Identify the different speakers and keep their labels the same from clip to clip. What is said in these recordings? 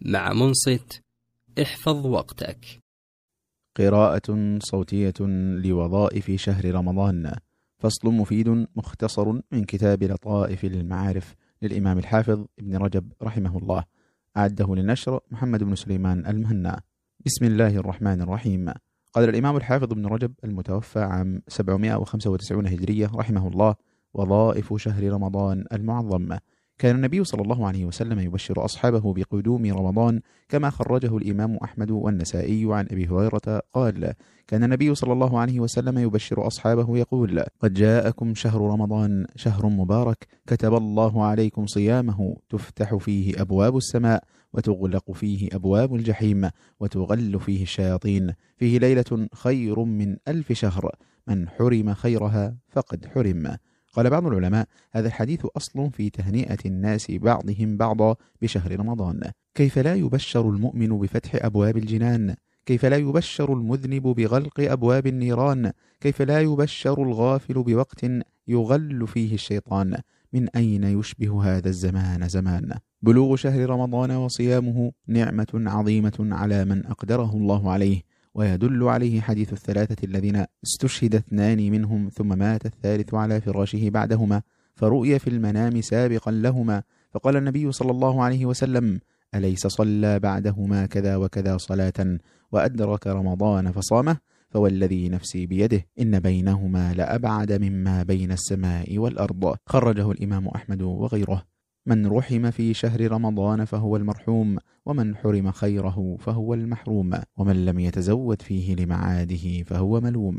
Speaker 1: مع منصت احفظ وقتك.
Speaker 2: قراءة صوتية لوظائف شهر رمضان، فصل مفيد مختصر من كتاب لطائف المعارف للإمام الحافظ ابن رجب رحمه الله، أعده للنشر محمد بن سليمان المهنا. بسم الله الرحمن الرحيم. قال الإمام الحافظ ابن رجب المتوفى عام 795 هجرية رحمه الله: وظائف شهر رمضان المعظم. كان النبي صلى الله عليه وسلم يبشر أصحابه بقدوم رمضان، كما خرجه الإمام أحمد والنسائي عن أبي هريرة قال: كان النبي صلى الله عليه وسلم يبشر أصحابه يقول: قد جاءكم شهر رمضان، شهر مبارك، كتب الله عليكم صيامه، تفتح فيه أبواب السماء، وتغلق فيه أبواب الجحيم، وتغل فيه الشياطين، فيه ليلة خير من 1000 شهر، من حرم خيرها فقد حرم. قال بعض العلماء: هذا الحديث أصل في تهنئة الناس بعضهم بعضا بشهر رمضان. كيف لا يبشر المؤمن بفتح أبواب الجنان؟ كيف لا يبشر المذنب بغلق أبواب النيران؟ كيف لا يبشر الغافل بوقت يغل فيه الشيطان؟ من أين يشبه هذا الزمان زمان؟ بلوغ شهر رمضان وصيامه نعمة عظيمة على من أقدره الله عليه، ويدل عليه حديث الثلاثة الذين استشهد 2 منهم ثم مات الثالث على فراشه بعدهما، فرؤي في المنام سابقا لهما، فقال النبي صلى الله عليه وسلم: أليس صلى بعدهما كذا وكذا صلاة، وأدرك رمضان فصامه، فوالذي نفسي بيده إن بينهما لأبعد مما بين السماء والأرض. خرجه الإمام أحمد وغيره. من رحم في شهر رمضان فهو المرحوم، ومن حرم خيره فهو المحروم، ومن لم يتزود فيه لمعاده فهو ملوم.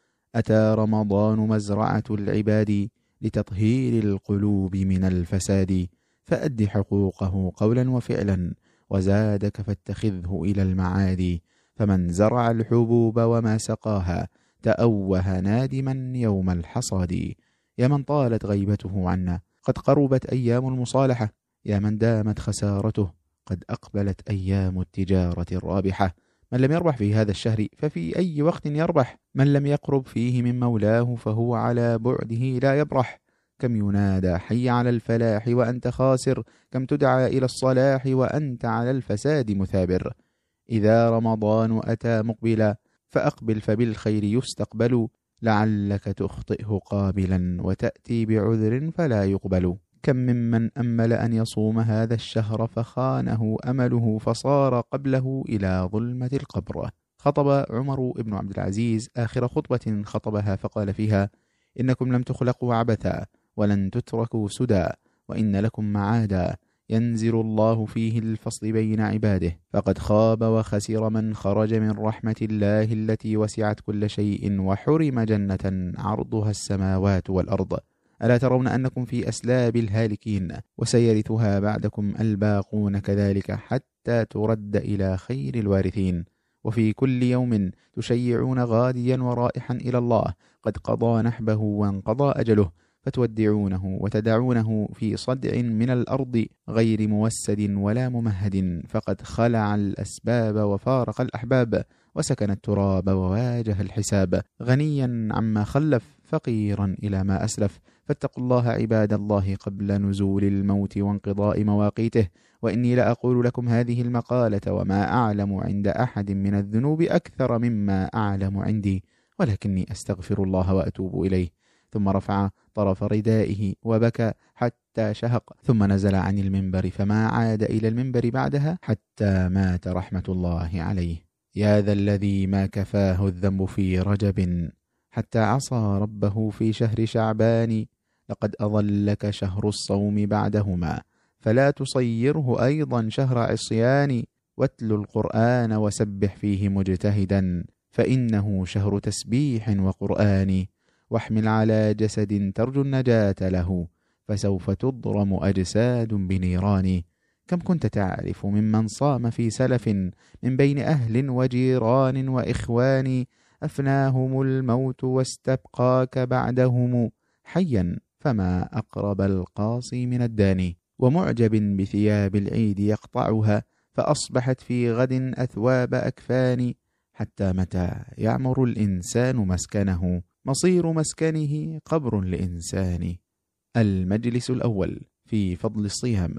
Speaker 2: أتى رمضان مزرعة العباد، لتطهير القلوب من الفساد، فأد حقوقه قولا وفعلا، وزادك فاتخذه إلى المعاد. فمن زرع الحبوب وما سقاها، تأوه نادما يوم الحصاد. يا من طالت غيبته عنا، قد قربت أيام المصالحة، يا من دامت خسارته، قد أقبلت أيام التجارة الرابحة. من لم يربح في هذا الشهر ففي أي وقت يربح؟ من لم يقرب فيه من مولاه فهو على بعده لا يبرح. كم ينادى حي على الفلاح وأنت خاسر، كم تدعى إلى الصلاح وأنت على الفساد مثابر. إذا رمضان أتى مقبلا، فأقبل فبالخير يستقبل، لعلك تخطئه قابلا، وتأتي بعذر فلا يقبل. كم ممن أمل أن يصوم هذا الشهر فخانه أمله، فصار قبله إلى ظلمة القبر. خطب عمر بن عبد العزيز آخر خطبة خطبها فقال فيها: إنكم لم تخلقوا عبثا، ولن تتركوا سدى، وإن لكم معادا، ينزل الله فيه الفصل بين عباده، فقد خاب وخسر من خرج من رحمة الله التي وسعت كل شيء، وحرم جنة عرضها السماوات والأرض. ألا ترون أنكم في أسلاب الهالكين، وسيرثها بعدكم الباقون كذلك، حتى ترد إلى خير الوارثين. وفي كل يوم تشيعون غاديا ورائحا إلى الله، قد قضى نحبه وانقضى أجله، فتودعونه وتدعونه في صدع من الأرض غير موسد ولا ممهد، فقد خلع الأسباب وفارق الأحباب، وسكن التراب وواجه الحساب، غنيا عما خلف، فقيرا إلى ما أسلف. فاتقوا الله عباد الله قبل نزول الموت وانقضاء مواقيته. وإني لأقول لكم هذه المقالة وما أعلم عند أحد من الذنوب أكثر مما أعلم عندي، ولكني أستغفر الله وأتوب إليه. ثم رفع طرف ردائه وبكى حتى شهق، ثم نزل عن المنبر، فما عاد إلى المنبر بعدها حتى مات رحمة الله عليه. يا ذا الذي ما كفاه الذنب في رجب، حتى عصى ربه في شهر شعبان، لقد أظلك شهر الصوم بعدهما، فلا تصيره أيضا شهر عصيان. واتل القرآن وسبح فيه مجتهدا، فإنه شهر تسبيح وقرآن. واحمل على جسد ترجو النجاة له، فسوف تضرم أجساد بنيران. كم كنت تعرف ممن صام في سلف، من بين أهل وجيران وإخوان، أفناهم الموت واستبقاك بعدهم، حيا فما أقرب القاصي من الداني. ومعجب بثياب العيد يقطعها، فأصبحت في غد أثواب أكفان. حتى متى يعمر الإنسان مسكنه، مصير مسكنه قبر لإنسان. المجلس الأول في فضل الصيام.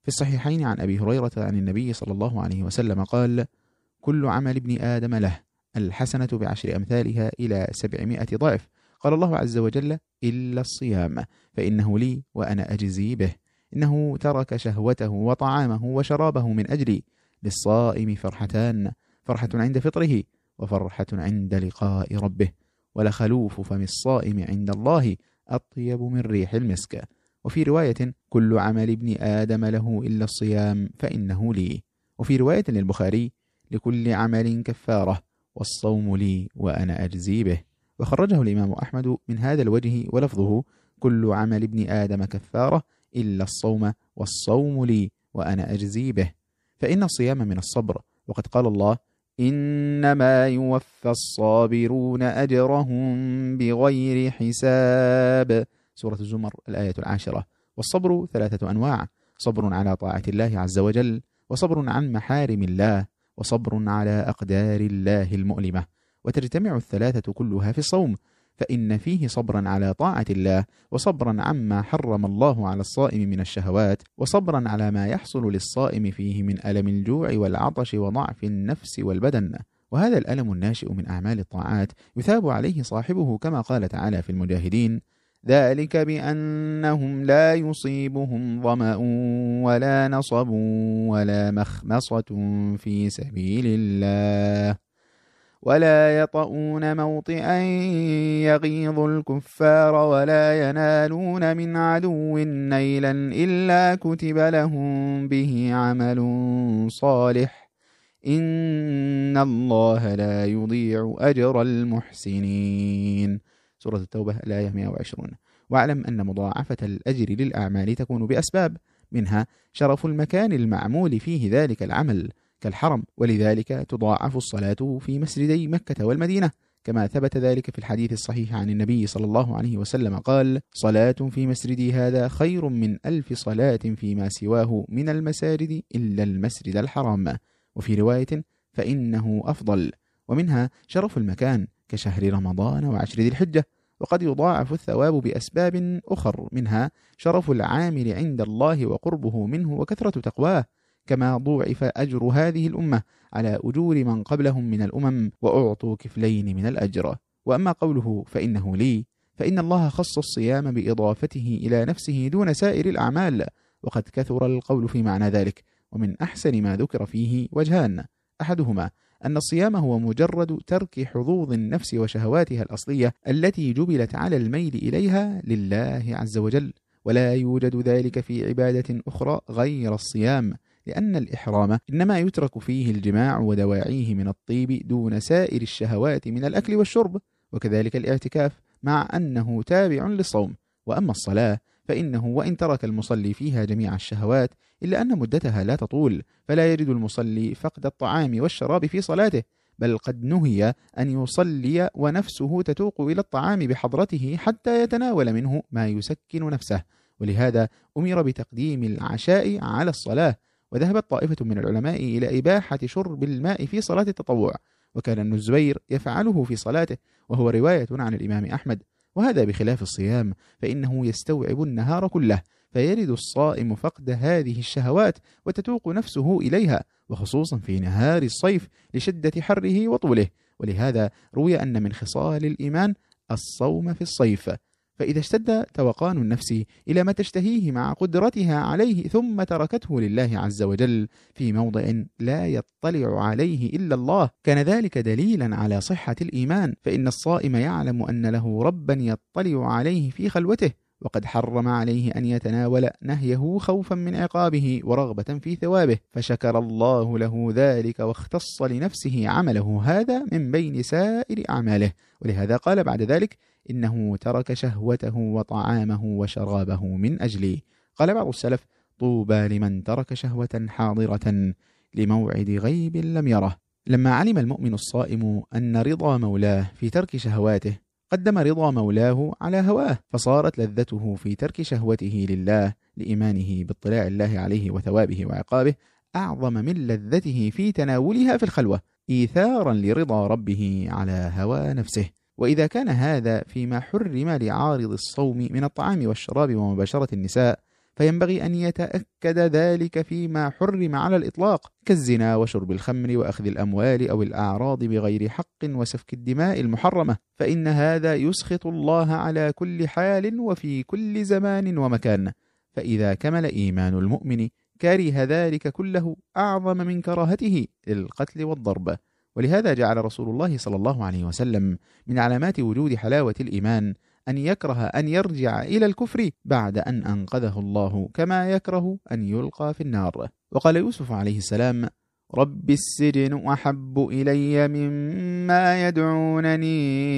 Speaker 2: في الصحيحين عن أبي هريرة عن النبي صلى الله عليه وسلم قال: كل عمل ابن آدم له، الحسنة بعشر أمثالها إلى 700 ضعف. قال الله عز وجل: إلا الصيام فإنه لي وأنا أجزي به، إنه ترك شهوته وطعامه وشرابه من أجلي. للصائم فرحتان، فرحة عند فطره وفرحة عند لقاء ربه، ولخلوف فم الصائم عند الله أطيب من ريح المسك. وفي رواية: كل عمل ابن آدم له إلا الصيام فإنه لي. وفي رواية للبخاري: لكل عمل كفارة والصوم لي وأنا أجزي به. وخرجه الإمام أحمد من هذا الوجه ولفظه: كل عمل ابن آدم كفارة إلا الصوم والصوم لي وأنا أجزي به. فإن الصيام من الصبر، وقد قال الله: إنما يوفى الصابرون أجرهم بغير حساب. سورة الزمر الآية 10. والصبر 3 أنواع: صبر على طاعة الله عز وجل، وصبر عن محارم الله، وصبر على أقدار الله المؤلمة. وتجتمع الثلاثة كلها في الصوم، فإن فيه صبرا على طاعة الله، وصبرا عما حرم الله على الصائم من الشهوات، وصبرا على ما يحصل للصائم فيه من ألم الجوع والعطش وضعف النفس والبدن. وهذا الألم الناشئ من أعمال الطاعات يثاب عليه صاحبه، كما قال تعالى في المجاهدين: ذلك بأنهم لا يصيبهم ظمأ ولا نصب ولا مخمصة في سبيل الله ولا يطؤون موطئا يغيظ الكفار ولا ينالون من عدو نيلا إلا كتب لهم به عمل صالح إن الله لا يضيع أجر المحسنين. سورة التوبة الآية 120. واعلم أن مضاعفة الأجر للأعمال تكون بأسباب، منها شرف المكان المعمول فيه ذلك العمل كالحرم، ولذلك تضاعف الصلاة في مسجدي مكة والمدينة، كما ثبت ذلك في الحديث الصحيح عن النبي صلى الله عليه وسلم قال: صلاة في مسجدي هذا خير من 1000 صلاة فيما سواه من المساجد إلا المسجد الحرام. وفي رواية: فإنه أفضل. ومنها شرف المكان كشهر رمضان وعشر ذي الحجة. وقد يضاعف الثواب بأسباب أخر، منها شرف العامل عند الله وقربه منه وكثرة تقواه، كما ضوعف أجر هذه الأمة على أجور من قبلهم من الأمم وأعطوا كفلين من الأجر. وأما قوله فإنه لي، فإن الله خص الصيام بإضافته إلى نفسه دون سائر الأعمال، وقد كثر القول في معنى ذلك. ومن أحسن ما ذكر فيه وجهان: أحدهما أن الصيام هو مجرد ترك حظوظ النفس وشهواتها الأصلية التي جبلت على الميل إليها لله عز وجل، ولا يوجد ذلك في عبادة أخرى غير الصيام، لأن الإحرام إنما يترك فيه الجماع ودواعيه من الطيب دون سائر الشهوات من الأكل والشرب، وكذلك الاعتكاف مع أنه تابع للصوم. وأما الصلاة فإنه وإن ترك المصلي فيها جميع الشهوات إلا أن مدتها لا تطول، فلا يجد المصلي فقد الطعام والشراب في صلاته، بل قد نهي أن يصلي ونفسه تتوق إلى الطعام بحضرته حتى يتناول منه ما يسكن نفسه. ولهذا أمر بتقديم العشاء على الصلاة. وذهبت طائفة من العلماء إلى إباحة شرب الماء في صلاة التطوع، وكان ابن الزبير يفعله في صلاته، وهو رواية عن الإمام أحمد. وهذا بخلاف الصيام، فإنه يستوعب النهار كله، فيرد الصائم فقد هذه الشهوات وتتوق نفسه إليها، وخصوصا في نهار الصيف لشدة حره وطوله. ولهذا روي أن من خصال الإيمان الصوم في الصيف، فإذا اشتد توقان النفس إلى ما تشتهيه مع قدرتها عليه ثم تركته لله عز وجل في موضع لا يطلع عليه إلا الله، كان ذلك دليلا على صحة الإيمان، فإن الصائم يعلم أن له ربا يطلع عليه في خلوته، وقد حرم عليه أن يتناول نهيه خوفا من عقابه ورغبة في ثوابه، فشكر الله له ذلك واختص لنفسه عمله هذا من بين سائر أعماله. ولهذا قال بعد ذلك: إنه ترك شهوته وطعامه وشرابه من أجلي. قال بعض السلف: طوبى لمن ترك شهوة حاضرة لموعد غيب لم يره. لما علم المؤمن الصائم أن رضا مولاه في ترك شهواته قدم رضا مولاه على هواه، فصارت لذته في ترك شهوته لله لإيمانه باطلاع الله عليه وثوابه وعقابه أعظم من لذته في تناولها في الخلوة، إيثارا لرضا ربه على هوى نفسه. وإذا كان هذا فيما حرم لعارض الصوم من الطعام والشراب ومباشرة النساء، فينبغي أن يتأكد ذلك فيما حرم على الإطلاق كالزنا وشرب الخمر وأخذ الأموال أو الأعراض بغير حق وسفك الدماء المحرمة، فإن هذا يسخط الله على كل حال وفي كل زمان ومكان. فإذا كمل إيمان المؤمن كره ذلك كله أعظم من كراهته للقتل والضرب. ولهذا جعل رسول الله صلى الله عليه وسلم من علامات وجود حلاوة الإيمان أن يكره أن يرجع إلى الكفر بعد أن أنقذه الله، كما يكره أن يلقى في النار. وقال يوسف عليه السلام: رب السجن أحب إلي مما يدعونني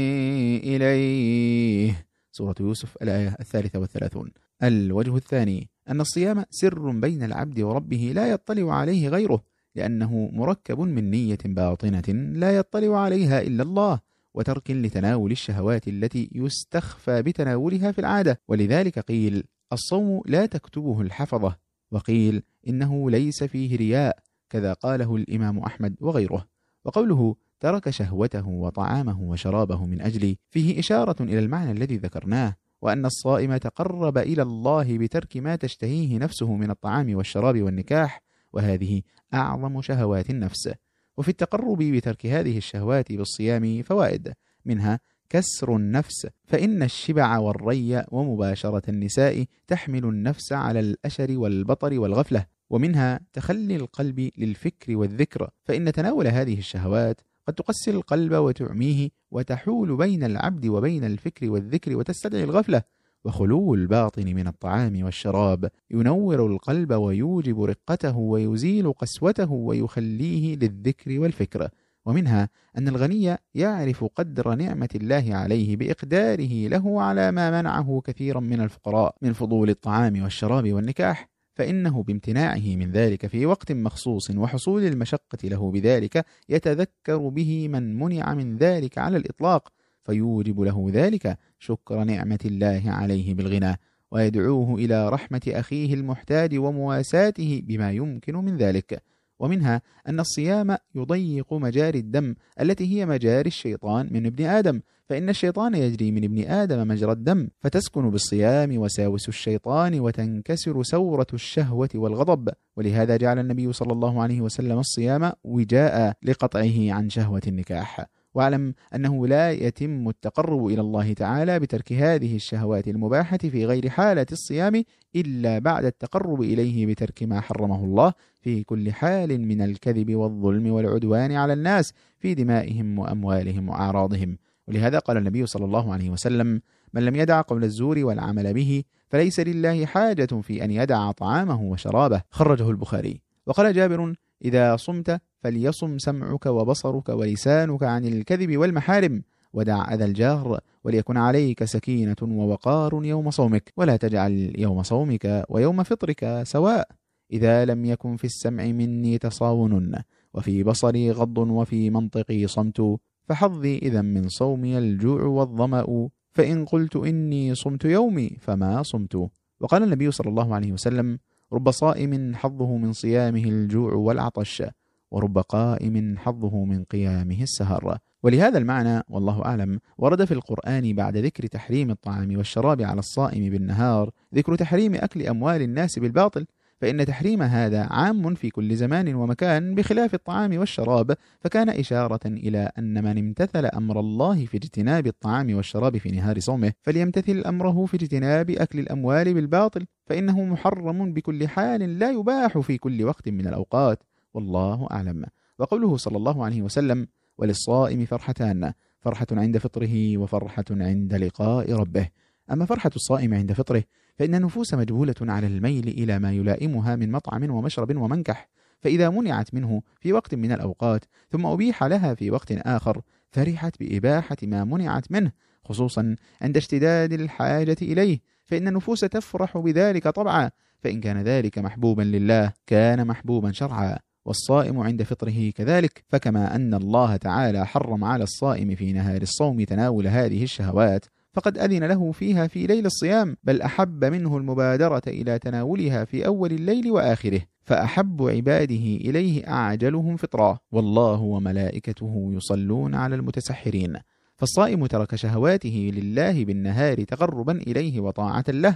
Speaker 2: إليه. سورة يوسف الآية 33. الوجه الثاني أن الصيام سر بين العبد وربه لا يطلع عليه غيره، لأنه مركب من نية باطنة لا يطلع عليها إلا الله، وترك لتناول الشهوات التي يستخفى بتناولها في العادة. ولذلك قيل: الصوم لا تكتبه الحفظة، وقيل: إنه ليس فيه رياء، كذا قاله الإمام أحمد وغيره. وقوله: ترك شهوته وطعامه وشرابه من أجلي فيه إشارة إلى المعنى الذي ذكرناه، وأن الصائم تقرب إلى الله بترك ما تشتهيه نفسه من الطعام والشراب والنكاح، وهذه أعظم شهوات النفس. وفي التقرب بترك هذه الشهوات بالصيام فوائد، منها كسر النفس، فإن الشبع والري ومباشرة النساء تحمل النفس على الأشر والبطر والغفلة، ومنها تخلي القلب للفكر والذكر، فإن تناول هذه الشهوات قد تقسي القلب وتعميه، وتحول بين العبد وبين الفكر والذكر وتستدعي الغفلة. وخلو الباطن من الطعام والشراب ينور القلب ويوجب رقته ويزيل قسوته ويخليه للذكر والفكر. ومنها أن الغني يعرف قدر نعمة الله عليه بإقداره له على ما منعه كثيرا من الفقراء من فضول الطعام والشراب والنكاح، فإنه بامتناعه من ذلك في وقت مخصوص وحصول المشقة له بذلك يتذكر به من منع من ذلك على الإطلاق، فيوجب له ذلك شكر نعمة الله عليه بالغنى، ويدعوه إلى رحمة أخيه المحتاج ومواساته بما يمكن من ذلك. ومنها أن الصيام يضيق مجاري الدم التي هي مجاري الشيطان من ابن آدم، فإن الشيطان يجري من ابن آدم مجرى الدم، فتسكن بالصيام وساوس الشيطان وتنكسر سورة الشهوة والغضب. ولهذا جعل النبي صلى الله عليه وسلم الصيام وجاء لقطعه عن شهوة النكاح. واعلم أنه لا يتم التقرب إلى الله تعالى بترك هذه الشهوات المباحة في غير حالة الصيام إلا بعد التقرب إليه بترك ما حرمه الله في كل حال من الكذب والظلم والعدوان على الناس في دمائهم وأموالهم وأعراضهم. ولهذا قال النبي صلى الله عليه وسلم: من لم يدع قول الزور والعمل به فليس لله حاجة في أن يدع طعامه وشرابه. خرجه البخاري. وقال جابر: إذا صمت فليصم سمعك وبصرك ولسانك عن الكذب والمحارم، ودع أذى الجار، وليكن عليك سكينة ووقار يوم صومك، ولا تجعل يوم صومك ويوم فطرك سواء. إذا لم يكن في السمع مني تصاون، وفي بصري غض، وفي منطقي صمت، فحظي إذا من صومي الجوع والظمأ، فإن قلت إني صمت يومي فما صمت. وقال النبي صلى الله عليه وسلم: رب صائم حظه من صيامه الجوع والعطش، ورب قائم حظه من قيامه السهر. ولهذا المعنى والله أعلم ورد في القرآن بعد ذكر تحريم الطعام والشراب على الصائم بالنهار ذكر تحريم أكل أموال الناس بالباطل، فإن تحريم هذا عام في كل زمان ومكان بخلاف الطعام والشراب، فكان إشارة إلى أن من امتثل أمر الله في اجتناب الطعام والشراب في نهار صومه فليمتثل أمره في اجتناب أكل الأموال بالباطل، فإنه محرم بكل حال لا يباح في كل وقت من الأوقات، والله أعلم. وقوله صلى الله عليه وسلم: وللصائم فرحتان، فرحة عند فطره وفرحة عند لقاء ربه. أما فرحة الصائم عند فطره فإن النفوس مجبولة على الميل إلى ما يلائمها من مطعم ومشرب ومنكح، فإذا منعت منه في وقت من الأوقات ثم أبيح لها في وقت آخر فرحت بإباحة ما منعت منه، خصوصا عند اشتداد الحاجة إليه، فإن النفوس تفرح بذلك طبعا، فإن كان ذلك محبوبا لله كان محبوبا شرعا. والصائم عند فطره كذلك، فكما أن الله تعالى حرم على الصائم في نهار الصوم تناول هذه الشهوات فقد أذن له فيها في ليل الصيام، بل أحب منه المبادرة إلى تناولها في أول الليل وآخره، فأحب عباده إليه أعجلهم فطرا، والله وملائكته يصلون على المتسحرين. فالصائم ترك شهواته لله بالنهار تقربا إليه وطاعة له،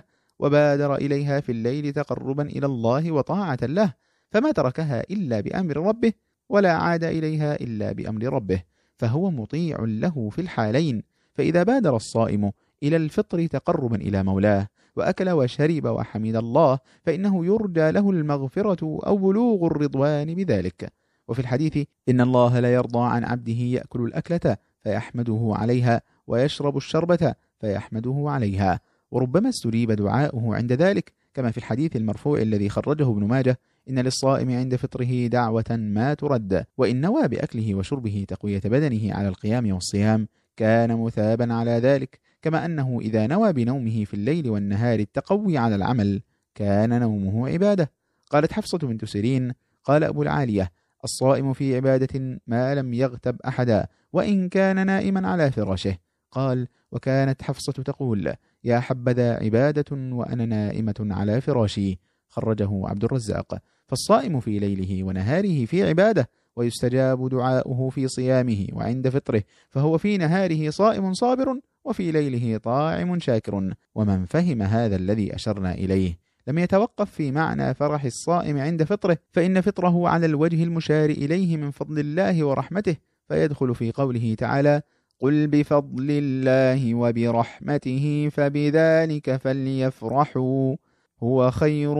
Speaker 2: وبادر إليها في الليل تقربا إلى الله وطاعة له، فما تركها إلا بأمر ربه ولا عاد إليها إلا بأمر ربه، فهو مطيع له في الحالين. فإذا بادر الصائم إلى الفطر تقربا إلى مولاه وأكل وشرب وحمد الله، فإنه يرجى له المغفرة أو بلوغ الرضوان بذلك. وفي الحديث: إن الله لا يرضى عن عبده يأكل الأكلة فيحمده عليها ويشرب الشربة فيحمده عليها. وربما استجيب دعاؤه عند ذلك، كما في الحديث المرفوع الذي خرجه ابن ماجه: إن للصائم عند فطره دعوة ما ترد، وإن نوى بأكله وشربه تقوية بدنه على القيام والصيام كان مثابا على ذلك، كما أنه إذا نوى بنومه في الليل والنهار التقوي على العمل كان نومه عبادة. قالت حفصة بنت سيرين: قال أبو العالية: الصائم في عبادة ما لم يغتب أحدا وإن كان نائما على فراشه. قال: وكانت حفصة تقول: يا حبذا عبادة وأنا نائمة على فراشي. خرجه عبد الرزاق. فالصائم في ليله ونهاره في عبادة، ويستجاب دعاؤه في صيامه وعند فطره، فهو في نهاره صائم صابر وفي ليله طاعم شاكر. ومن فهم هذا الذي أشرنا إليه لم يتوقف في معنى فرح الصائم عند فطره، فإن فطره على الوجه المشار إليه من فضل الله ورحمته، فيدخل في قوله تعالى: قل بفضل الله وبرحمته فبذلك فليفرحوا هو خير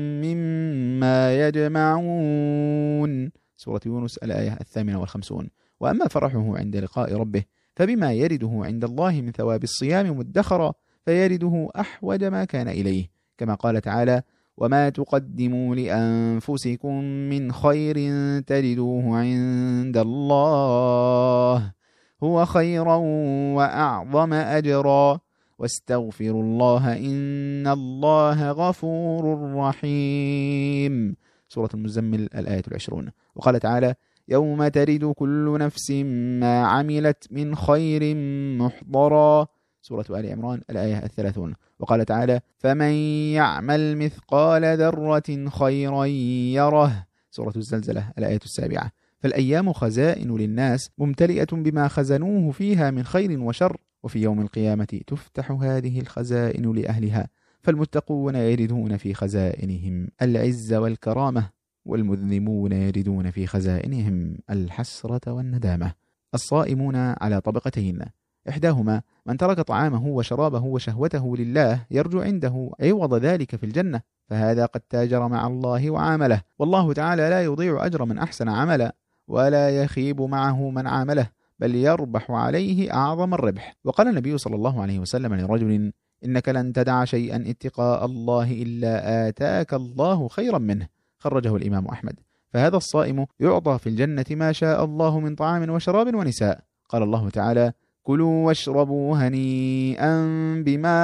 Speaker 2: مما يجمعون. سورة يونس الآية 58. وأما فرحه عند لقاء ربه فبما يرده عند الله من ثواب الصيام مدخرا، فيرده أحوج ما كان إليه، كما قال تعالى: وما تقدموا لأنفسكم من خير تجدوه عند الله هو خيرا وأعظم أجرا واستغفروا الله إن الله غفور رحيم. سورة المزمل الآية 20. وقال تعالى: يوم ترد كل نفس ما عملت من خير محضرا. سورة آل عمران الآية 30. وقال تعالى: فمن يعمل مثقال ذرة خيرا يره. سورة الزلزلة الآية 7. فالأيام خزائن للناس ممتلئة بما خزنوه فيها من خير وشر، وفي يوم القيامة تفتح هذه الخزائن لأهلها، فالمتقون يردون في خزائنهم العز والكرامة، والمذنبون يردون في خزائنهم الحسرة والندامة. الصائمون على طبقتين: إحداهما من ترك طعامه وشرابه وشهوته لله يرجو عنده عوض ذلك في الجنة، فهذا قد تاجر مع الله وعامله، والله تعالى لا يضيع أجر من أحسن عملا ولا يخيب معه من عامله، بل يربح عليه أعظم الربح. وقال النبي صلى الله عليه وسلم لرجل: إنك لن تدع شيئا اتقاء الله إلا آتاك الله خيرا منه. خرجه الإمام أحمد. فهذا الصائم يعطى في الجنة ما شاء الله من طعام وشراب ونساء. قال الله تعالى: كلوا واشربوا هنيئا بما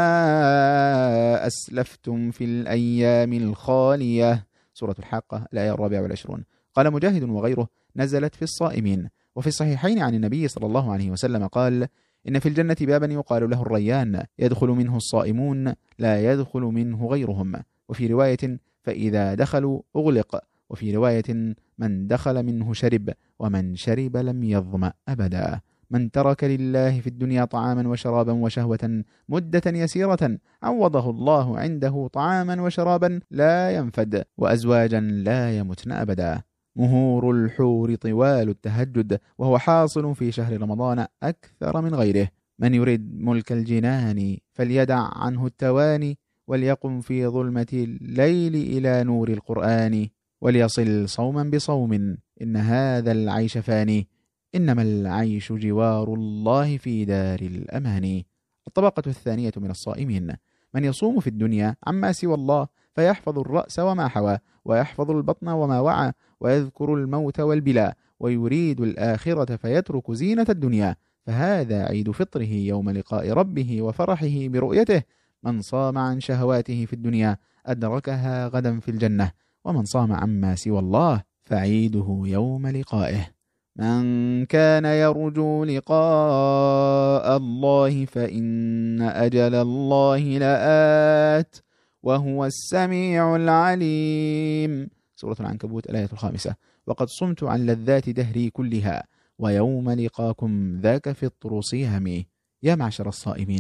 Speaker 2: أسلفتم في الأيام الخالية. سورة الحاقة الآية 24. قال مجاهد وغيره: نزلت في الصائمين. وفي الصحيحين عن النبي صلى الله عليه وسلم قال: إن في الجنة بابا يقال له الريان يدخل منه الصائمون لا يدخل منه غيرهم. وفي رواية: فإذا دخلوا أغلق. وفي رواية: من دخل منه شرب، ومن شرب لم يظمأ أبدا. من ترك لله في الدنيا طعاما وشرابا وشهوة مدة يسيرة عوضه الله عنده طعاما وشرابا لا ينفد، وأزواجا لا يمتن أبدا. مهور الحور طوال التهجد، وهو حاصل في شهر رمضان أكثر من غيره. من يريد ملك الجنان فليدع عنه التواني، وليقم في ظلمة الليل إلى نور القرآن، وليصل صوما بصوم إن هذا العيش فاني، إنما العيش جوار الله في دار الأمان. الطبقة الثانية من الصائمين: من يصوم في الدنيا عما سوى الله فيحفظ الرأس وما حوى، ويحفظ البطن وما وعى، ويذكر الموت والبلاء، ويريد الآخرة فيترك زينة الدنيا، فهذا عيد فطره يوم لقاء ربه وفرحه برؤيته. من صام عن شهواته في الدنيا أدركها غدا في الجنة، ومن صام عما سوى الله فعيده يوم لقائه. من كان يرجو لقاء الله فإن أجل الله لآت وهو السميع العليم. سورة العنكبوت الآية 5. وقد صمت عن لذات دهري كلها، ويوم لقاكم ذاك فطر صيامي. يا معشر الصائمين،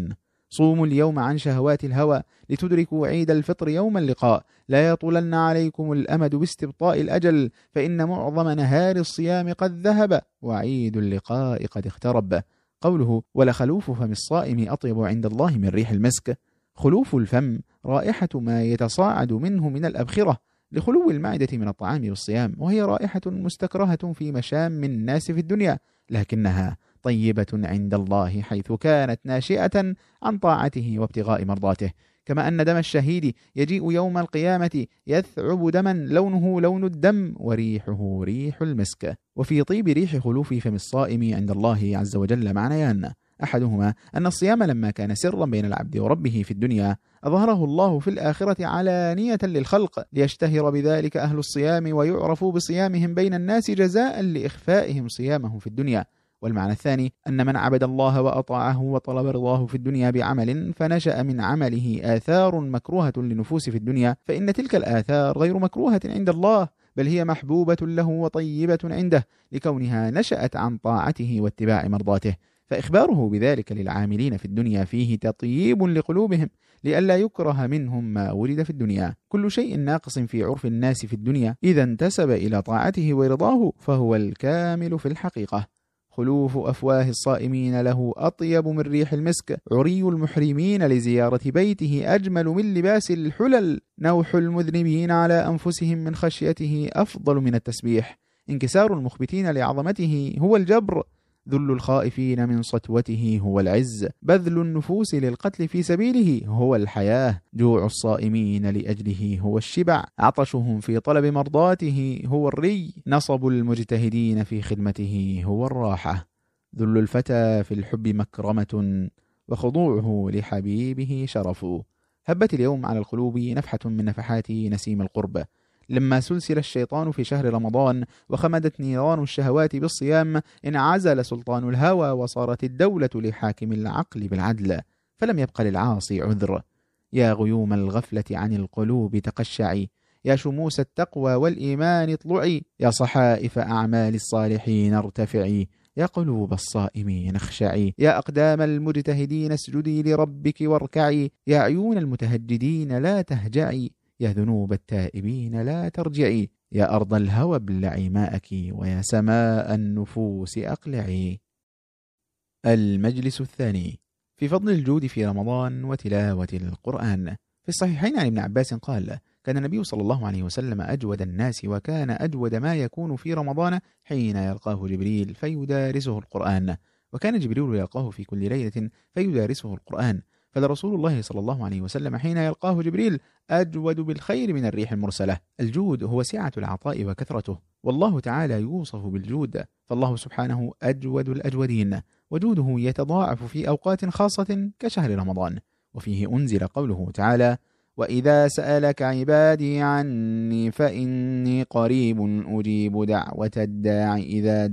Speaker 2: صوموا اليوم عن شهوات الهوى لتدركوا عيد الفطر يوم اللقاء. لا يطولن عليكم الأمد باستبطاء الأجل، فإن معظم نهار الصيام قد ذهب وعيد اللقاء قد اقترب. قوله ولخلوف فم الصائم أطيب عند الله من ريح المسك. خلوف الفم رائحة ما يتصاعد منه من الأبخرة لخلو المعدة من الطعام والصيام، وهي رائحة مستكرهة في مشام الناس في الدنيا، لكنها طيبة عند الله حيث كانت ناشئة عن طاعته وابتغاء مرضاته. كما أن دم الشهيد يجيء يوم القيامة يثعب دما لونه لون الدم وريحه ريح المسك. وفي طيب ريح خلوف فم الصائم عند الله عز وجل معنيان: أحدهما أن الصيام لما كان سرا بين العبد وربه في الدنيا أظهره الله في الآخرة علانية للخلق ليشتهر بذلك أهل الصيام ويعرفوا بصيامهم بين الناس جزاء لإخفائهم صيامهم في الدنيا. والمعنى الثاني أن من عبد الله وأطاعه وطلب رضاه في الدنيا بعمل فنشأ من عمله آثار مكروهة للنفوس في الدنيا، فإن تلك الآثار غير مكروهة عند الله، بل هي محبوبة له وطيبة عنده لكونها نشأت عن طاعته واتباع مرضاته. فإخباره بذلك للعاملين في الدنيا فيه تطييب لقلوبهم لئلا يكره منهم ما ولد في الدنيا. كل شيء ناقص في عرف الناس في الدنيا إذا انتسب إلى طاعته ورضاه فهو الكامل في الحقيقة. خلوف أفواه الصائمين له أطيب من ريح المسك. عري المحرمين لزيارة بيته أجمل من لباس الحلل. نوح المذنبين على أنفسهم من خشيته أفضل من التسبيح. انكسار المخبتين لعظمته هو الجبر. ذل الخائفين من سطوته هو العز. بذل النفوس للقتل في سبيله هو الحياة. جوع الصائمين لأجله هو الشبع. عطشهم في طلب مرضاته هو الري. نصب المجتهدين في خدمته هو الراحة. ذل الفتى في الحب مكرمة وخضوعه لحبيبه شرف. هبت اليوم على القلوب نفحة من نفحات نسيم القرب. لما سلسل الشيطان في شهر رمضان وخمدت نيران الشهوات بالصيام انعزل سلطان الهوى وصارت الدولة لحاكم العقل بالعدل، فلم يبق للعاصي عذر. يا غيوم الغفلة عن القلوب تقشعي، يا شموس التقوى والإيمان اطلعي، يا صحائف أعمال الصالحين ارتفعي، يا قلوب الصائمين اخشعي، يا أقدام المجتهدين اسجدي لربك واركعي، يا عيون المتهجدين لا تهجعي، يا ذنوب التائبين لا ترجعي، يا أرض الهوى ابلعي ماءك، ويا سماء النفوس أقلعي. المجلس الثاني في فضل الجود في رمضان وتلاوة القرآن. في الصحيحين عن ابن عباس قال: كان النبي صلى الله عليه وسلم أجود الناس، وكان أجود ما يكون في رمضان حين يلقاه جبريل فيدارسه القرآن، وكان جبريل يلقاه في كل ليلة فيدارسه القرآن، فلرسول الله صلى الله عليه وسلم حين يلقاه جبريل أجود بالخير من الريح المرسلة. الجود هو سعة العطاء وكثرته، والله تعالى يوصف بالجود، فالله سبحانه أجود الأجودين، وجوده يتضاعف في أوقات خاصة كشهر رمضان. وفيه أنزل قوله تعالى: وإذا سألك عبادي عني فإني قريب أجيب دعوة الداع إذا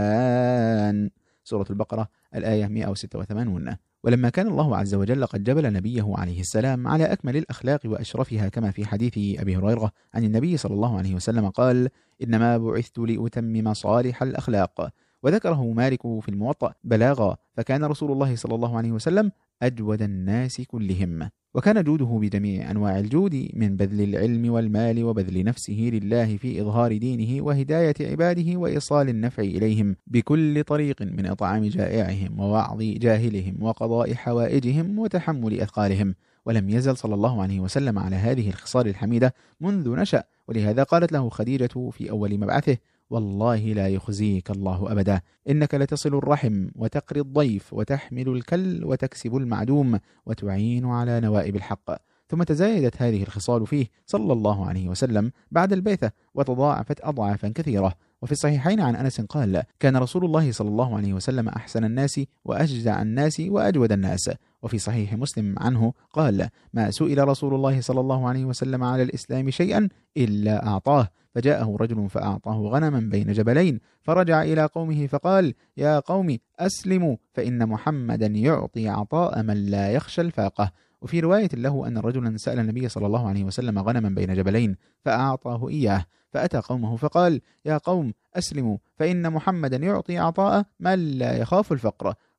Speaker 2: دعان. سورة البقرة الآية 186. ولما كان الله عز وجل قد جبل نبيه عليه السلام على أكمل الأخلاق وأشرفها، كما في حديث أبي هريرة عن النبي صلى الله عليه وسلم قال: إنما بعثت لأتمم صالح الأخلاق. وذكره مالك في الموطأ بلاغا، فكان رسول الله صلى الله عليه وسلم أجود الناس كلهم. وكان جوده بجميع أنواع الجود، من بذل العلم والمال وبذل نفسه لله في إظهار دينه وهداية عباده وإيصال النفع إليهم بكل طريق، من إطعام جائعهم ووعظ جاهلهم وقضاء حوائجهم وتحمل أثقالهم. ولم يزل صلى الله عليه وسلم على هذه الخصال الحميدة منذ نشأ، ولهذا قالت له خديجة في أول مبعثه: والله لا يخزيك الله أبدا، إنك لتصل الرحم وتقري الضيف وتحمل الكل وتكسب المعدوم وتعين على نوائب الحق. ثم تزايدت هذه الخصال فيه صلى الله عليه وسلم بعد البعثة وتضاعفت أضعافا كثيرة. وفي الصحيحين عن أنس قال: كان رسول الله صلى الله عليه وسلم أحسن الناس وأشجع الناس وأجود الناس. وفي صحيح مسلم عنه قال: ما سئل رسول الله صلى الله عليه وسلم على الإسلام شيئا إلا أعطاه، فجاءه رجل فأعطاه غنما بين جبلين، فرجع إلى قومه فقال: يا قوم أسلموا، فإن محمدا يعطي عطاء من لا يخشى الفاقة. وفي رواية له أن رجلا سأل النبي صلى الله عليه وسلم غنما بين جبلين فأعطاه إياه، فأتى قومه فقال: يا قوم أسلموا، فإن محمدا يعطي عطاء من لا يخاف الفقر.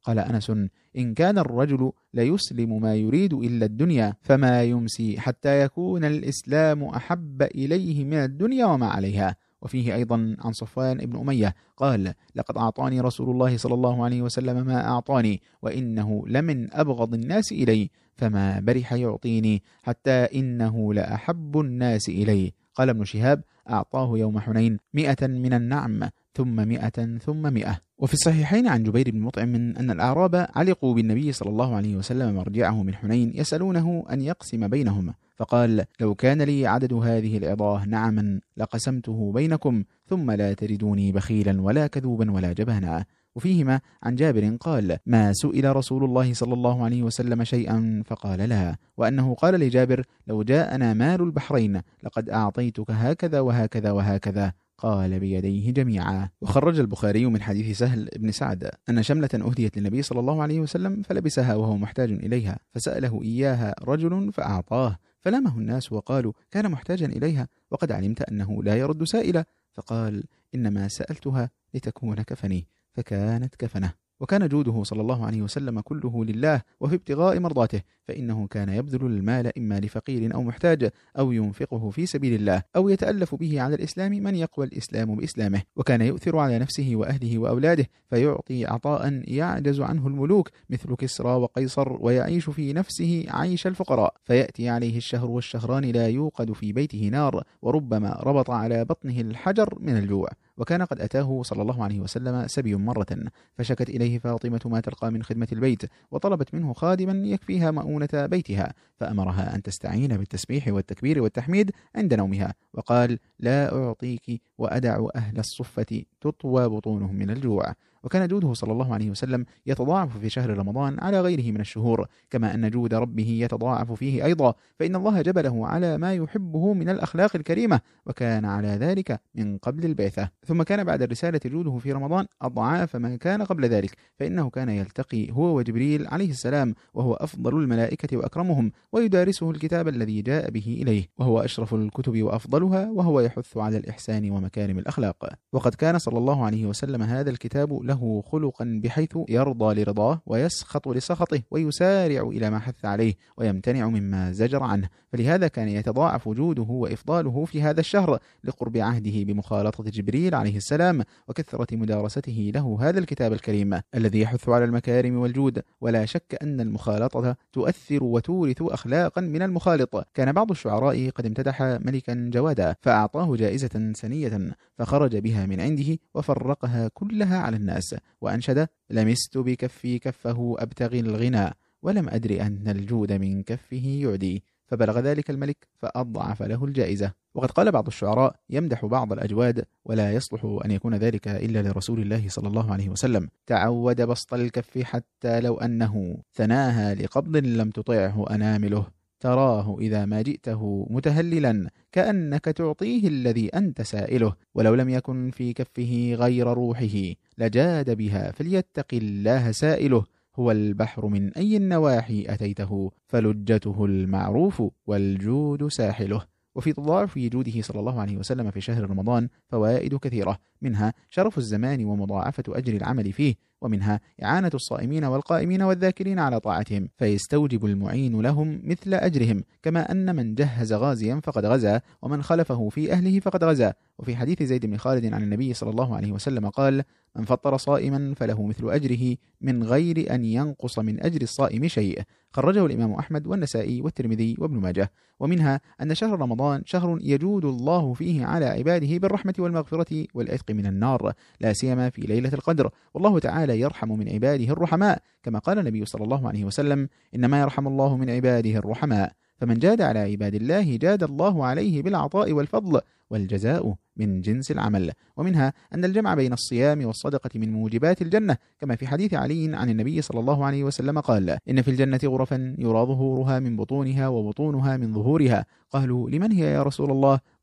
Speaker 2: قال أنس: إن كان الرجل ليسلم ما يريد إلا الدنيا فما يمسي حتى يكون الإسلام أحب إليه من الدنيا وما عليها. وفيه أيضا عن صفوان بن أمية قال: لقد أعطاني رسول الله صلى الله عليه وسلم ما أعطاني، وإنه لمن أبغض الناس إلي، فما برح يعطيني حتى إنه لأحب الناس إلي. قال ابن شهاب: أعطاه يوم حنين 100 من النعم، ثم 100 ثم 100. وفي الصحيحين عن جبير بن مطعم أن الأعراب علقوا بالنبي صلى الله عليه وسلم مرجعه من حنين يسألونه أن يقسم بينهم، فقال: لو كان لي عدد هذه العظاه نعما لقسمته بينكم، ثم لا تجدوني بخيلا ولا كذوبا ولا جبانا. وفيهما عن جابر قال: ما سئل رسول الله صلى الله عليه وسلم شيئا فقال لا، وأنه قال لجابر: لو جاءنا مال البحرين لقد أعطيتك هكذا وهكذا وهكذا، قال بيديه جميعا. وخرج البخاري من حديث سهل بن سعد أن شملة أهديت للنبي صلى الله عليه وسلم فلبسها وهو محتاج إليها، فسأله إياها رجل فأعطاه، فلامه الناس وقالوا: كان محتاجا إليها وقد علمت أنه لا يرد سائلا، فقال: إنما سألتها لتكون كفني، فكانت كفنه. وكان جوده صلى الله عليه وسلم كله لله وفي ابتغاء مرضاته، فإنه كان يبذل المال إما لفقير أو محتاج، أو ينفقه في سبيل الله، أو يتألف به على الإسلام من يقوى الإسلام بإسلامه. وكان يؤثر على نفسه وأهله وأولاده، فيعطي عطاء يعجز عنه الملوك مثل كسرى وقيصر، ويعيش في نفسه عيش الفقراء، فيأتي عليه الشهر والشهران لا يوقد في بيته نار، وربما ربط على بطنه الحجر من الجوع. وكان قد أتاه صلى الله عليه وسلم سبي مرة، فشكت إليه فاطمة ما تلقى من خدمة البيت، وطلبت منه خادما يكفيها مؤونة بيتها، فأمرها أن تستعين بالتسبيح والتكبير والتحميد عند نومها، وقال: لا أعطيك وأدع أهل الصفة تطوى بطونهم من الجوع. وكان جوده صلى الله عليه وسلم يتضاعف في شهر رمضان على غيره من الشهور، كما أن جود ربه يتضاعف فيه أيضا، فإن الله جبله على ما يحبه من الأخلاق الكريمة، وكان على ذلك من قبل البعثة. ثم كان بعد الرسالة جوده في رمضان أضعاف ما كان قبل ذلك، فإنه كان يلتقي هو وجبريل عليه السلام، وهو أفضل الملائكة وأكرمهم، ويدارسه الكتاب الذي جاء به إليه، وهو أشرف الكتب وأفضلها، وهو يحث على الإحسان ومكارم الأخلاق. وقد كان صلى الله عليه وسلم هذا الكتاب له خلقا بحيث يرضى لرضاه ويسخط لسخطه، ويسارع إلى ما حث عليه ويمتنع مما زجر عنه، فلهذا كان يتضاعف جوده وإفضاله في هذا الشهر لقرب عهده بمخالطة جبريل عليه السلام، وكثرة مدارسته له هذا الكتاب الكريم الذي يحث على المكارم والجود. ولا شك أن المخالطة تؤثر وتورث أخلاقا من المخالط. كان بعض الشعراء قد امتدح ملكا جوادا، فأعطاه جائزة سنية فخرج بها من عنده وفرقها كلها على الناس، وأنشد: لمست بكفي كفه أبتغي الغنى، ولم أدري أن الجود من كفه يعدي، فبلغ ذلك الملك فأضعف له الجائزة. وقد قال بعض الشعراء يمدح بعض الأجواد، ولا يصلح أن يكون ذلك إلا لرسول الله صلى الله عليه وسلم: تعود بسط الكف حتى لو أنه ثناها لقبض لم تطعه أنامله، تراه إذا ما جئته متهللا كأنك تعطيه الذي أنت سائله، ولو لم يكن في كفه غير روحه لجاد بها، فليتق الله سائله، هو البحر من أي النواحي أتيته، فلجته المعروف والجود ساحله. وفي تضاعف جوده صلى الله عليه وسلم في شهر رمضان فوائد كثيرة، منها شرف الزمان ومضاعفة أجر العمل فيه، ومنها إعانة الصائمين والقائمين والذاكرين على طاعتهم، فيستوجب المعين لهم مثل أجرهم، كما أن من جهز غازيا فقد غزا، ومن خلفه في أهله فقد غزا. وفي حديث زيد بن خالد عن النبي صلى الله عليه وسلم قال: من فطر صائما فله مثل أجره من غير أن ينقص من أجر الصائم شيء. خرجه الإمام أحمد والنسائي والترمذي وابن ماجه. ومنها أن شهر رمضان شهر يجود الله فيه على عباده بالرحمة والمغفرة والعتق من النار، لا سيما في ليلة القدر، والله تعالى يرحم من عباده الرحماء، كما قال النبي صلى الله عليه وسلم: إنما يرحم الله من عباده الرحماء، فمن جاد على عباد الله جاد الله عليه بالعطاء والفضل، والجزاء من جنس العمل. ومنها أن الجمع بين الصيام والصدقة من موجبات الجنة، كما في حديث علي عن النبي صلى الله عليه وسلم قال: إن في الجنة غرفا يرى ظهورها من بطونها وبطونها من ظهورها. قالوا: لمن هي يا رسول الله؟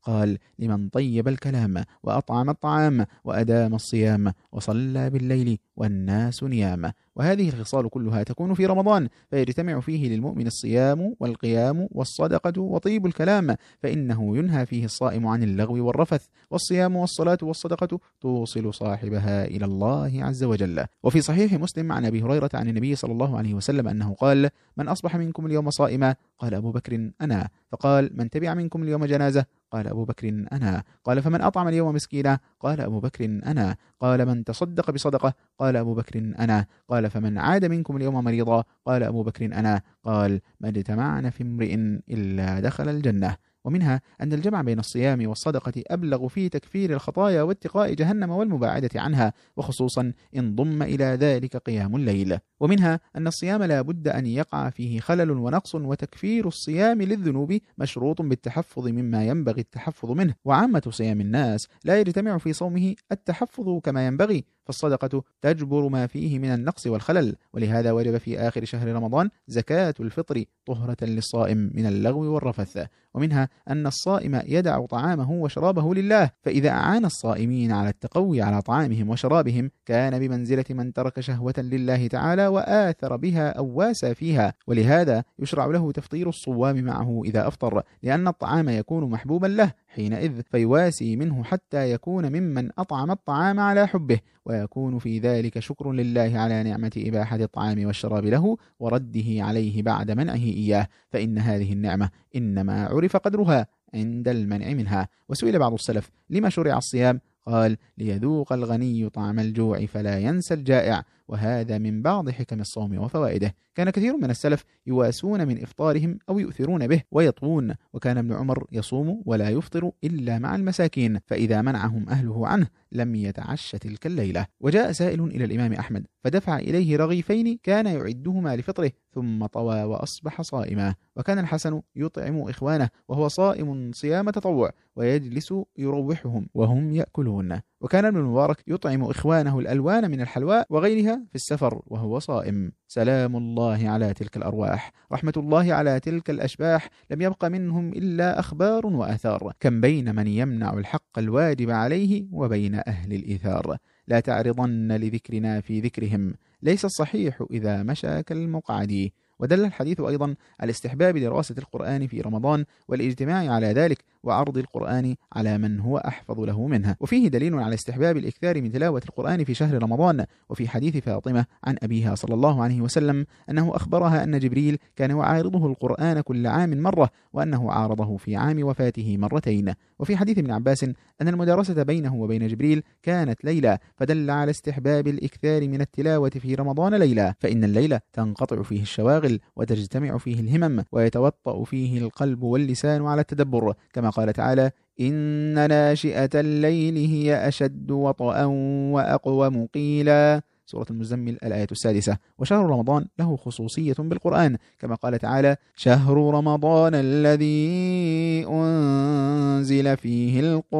Speaker 2: قال: لمن طيب الكلام وأطعم الطعام وأدام الصيام وصلى بالليل والناس نيام. وهذه الخصال كلها تكون في رمضان، فيجتمع فيه للمؤمن الصيام والقيام والصدقة وطيب الكلام، فإنه ينهى فيه الصائم عن اللغو والرفث، والصيام والصلاة والصدقة توصل صاحبها إلى الله عز وجل. وفي صحيح مسلم عن أبي هريرة عن النبي صلى الله عليه وسلم أنه قال: من أصبح منكم اليوم صائما؟ قال أبو بكر: أنا. فقال: من تبع منكم اليوم جنازة؟ قال أبو بكر: أنا. قال: فمن أطعم اليوم مسكينا؟ قال أبو بكر: أنا. قال: من تصدق بصدقة؟ قال أبو بكر: أنا. قال: فمن عاد منكم اليوم مريضا؟ قال أبو بكر: أنا. قال: ما اجتمعنا في امرئ إلا دخل الجنة. ومنها أن الجمع بين الصيام والصدقة أبلغ في تكفير الخطايا واتقاء جهنم والمباعدة عنها، وخصوصا إن ضم إلى ذلك قيام الليل. ومنها أن الصيام لا بد أن يقع فيه خلل ونقص، وتكفير الصيام للذنوب مشروط بالتحفظ مما ينبغي التحفظ منه، وعامة صيام الناس لا يجتمع في صومه التحفظ كما ينبغي، فالصدقة تجبر ما فيه من النقص والخلل. ولهذا وجب في آخر شهر رمضان زكاة الفطر طهرة للصائم من اللغو والرفث. ومنها أن الصائم يدع طعامه وشرابه لله، فإذا أعان الصائمين على التقوي على طعامهم وشرابهم كان بمنزلة من ترك شهوة لله تعالى وآثر بها أو واسى فيها. ولهذا يشرع له تفطير الصوام معه إذا أفطر، لأن الطعام يكون محبوبا له حينئذ، فيواسي منه حتى يكون ممن أطعم الطعام على حبه، ويكون في ذلك شكر لله على نعمة إباحة الطعام والشراب له ورده عليه بعد منعه إياه، فإن هذه النعمة إنما عرف قدرها عند المنع منها. وسئل بعض السلف: لما شرع الصيام؟ قال: ليذوق الغني طعم الجوع فلا ينسى الجائع، وهذا من بعض حكم الصوم وفوائده. كان كثير من السلف يواسون من إفطارهم أو يؤثرون به ويطوون، وكان ابن عمر يصوم ولا يفطر إلا مع المساكين، فإذا منعهم أهله عنه لم يتعش تلك الليلة. وجاء سائل إلى الإمام أحمد فدفع إليه رغيفين كان يعدهما لفطره، ثم طوى وأصبح صائما. وكان الحسن يطعم إخوانه وهو صائم صيام تطوع، ويجلس يروحهم وهم يأكلون. وكان ابن المبارك يطعم إخوانه الألوان من الحلواء وغيرها في السفر وهو صائم. سلام الله على تلك الأرواح، رحمة الله على تلك الأشباح، لم يبق منهم إلا أخبار وآثار، كم بين من يمنع الحق الواجب عليه وبين أهل الإيثار. لا تعرضن لذكرنا في ذكرهم، ليس الصحيح إذا مشى كالمقعد. ودل الحديث أيضا على استحباب دراسة القرآن في رمضان والاجتماع على ذلك، وعرض القرآن على من هو أحفظ له منها. وفيه دليل على استحباب الإكثار من تلاوة القرآن في شهر رمضان. وفي حديث فاطمة عن أبيها صلى الله عليه وسلم أنه أخبرها أن جبريل كان يعارضه القرآن كل عام مرة، وأنه عارضه في عام وفاته مرتين. وفي حديث ابن عباس أن المدارسة بينه وبين جبريل كانت ليلة، فدل على استحباب الإكثار من التلاوة في رمضان ليلة، فإن الليلة تنقطع فيه الشواغل وتجتمع فيه الهمم، ويتوطأ فيه القلب واللسان على التدبر، كما قال تعالى: إن ناشئة الليل هي أشد وطئا وأقوم قيلا، سورة المزمل الآية 6. وشهر رمضان له خصوصية بالقرآن، كما قال تعالى: شهر رمضان الذي أنزل فيه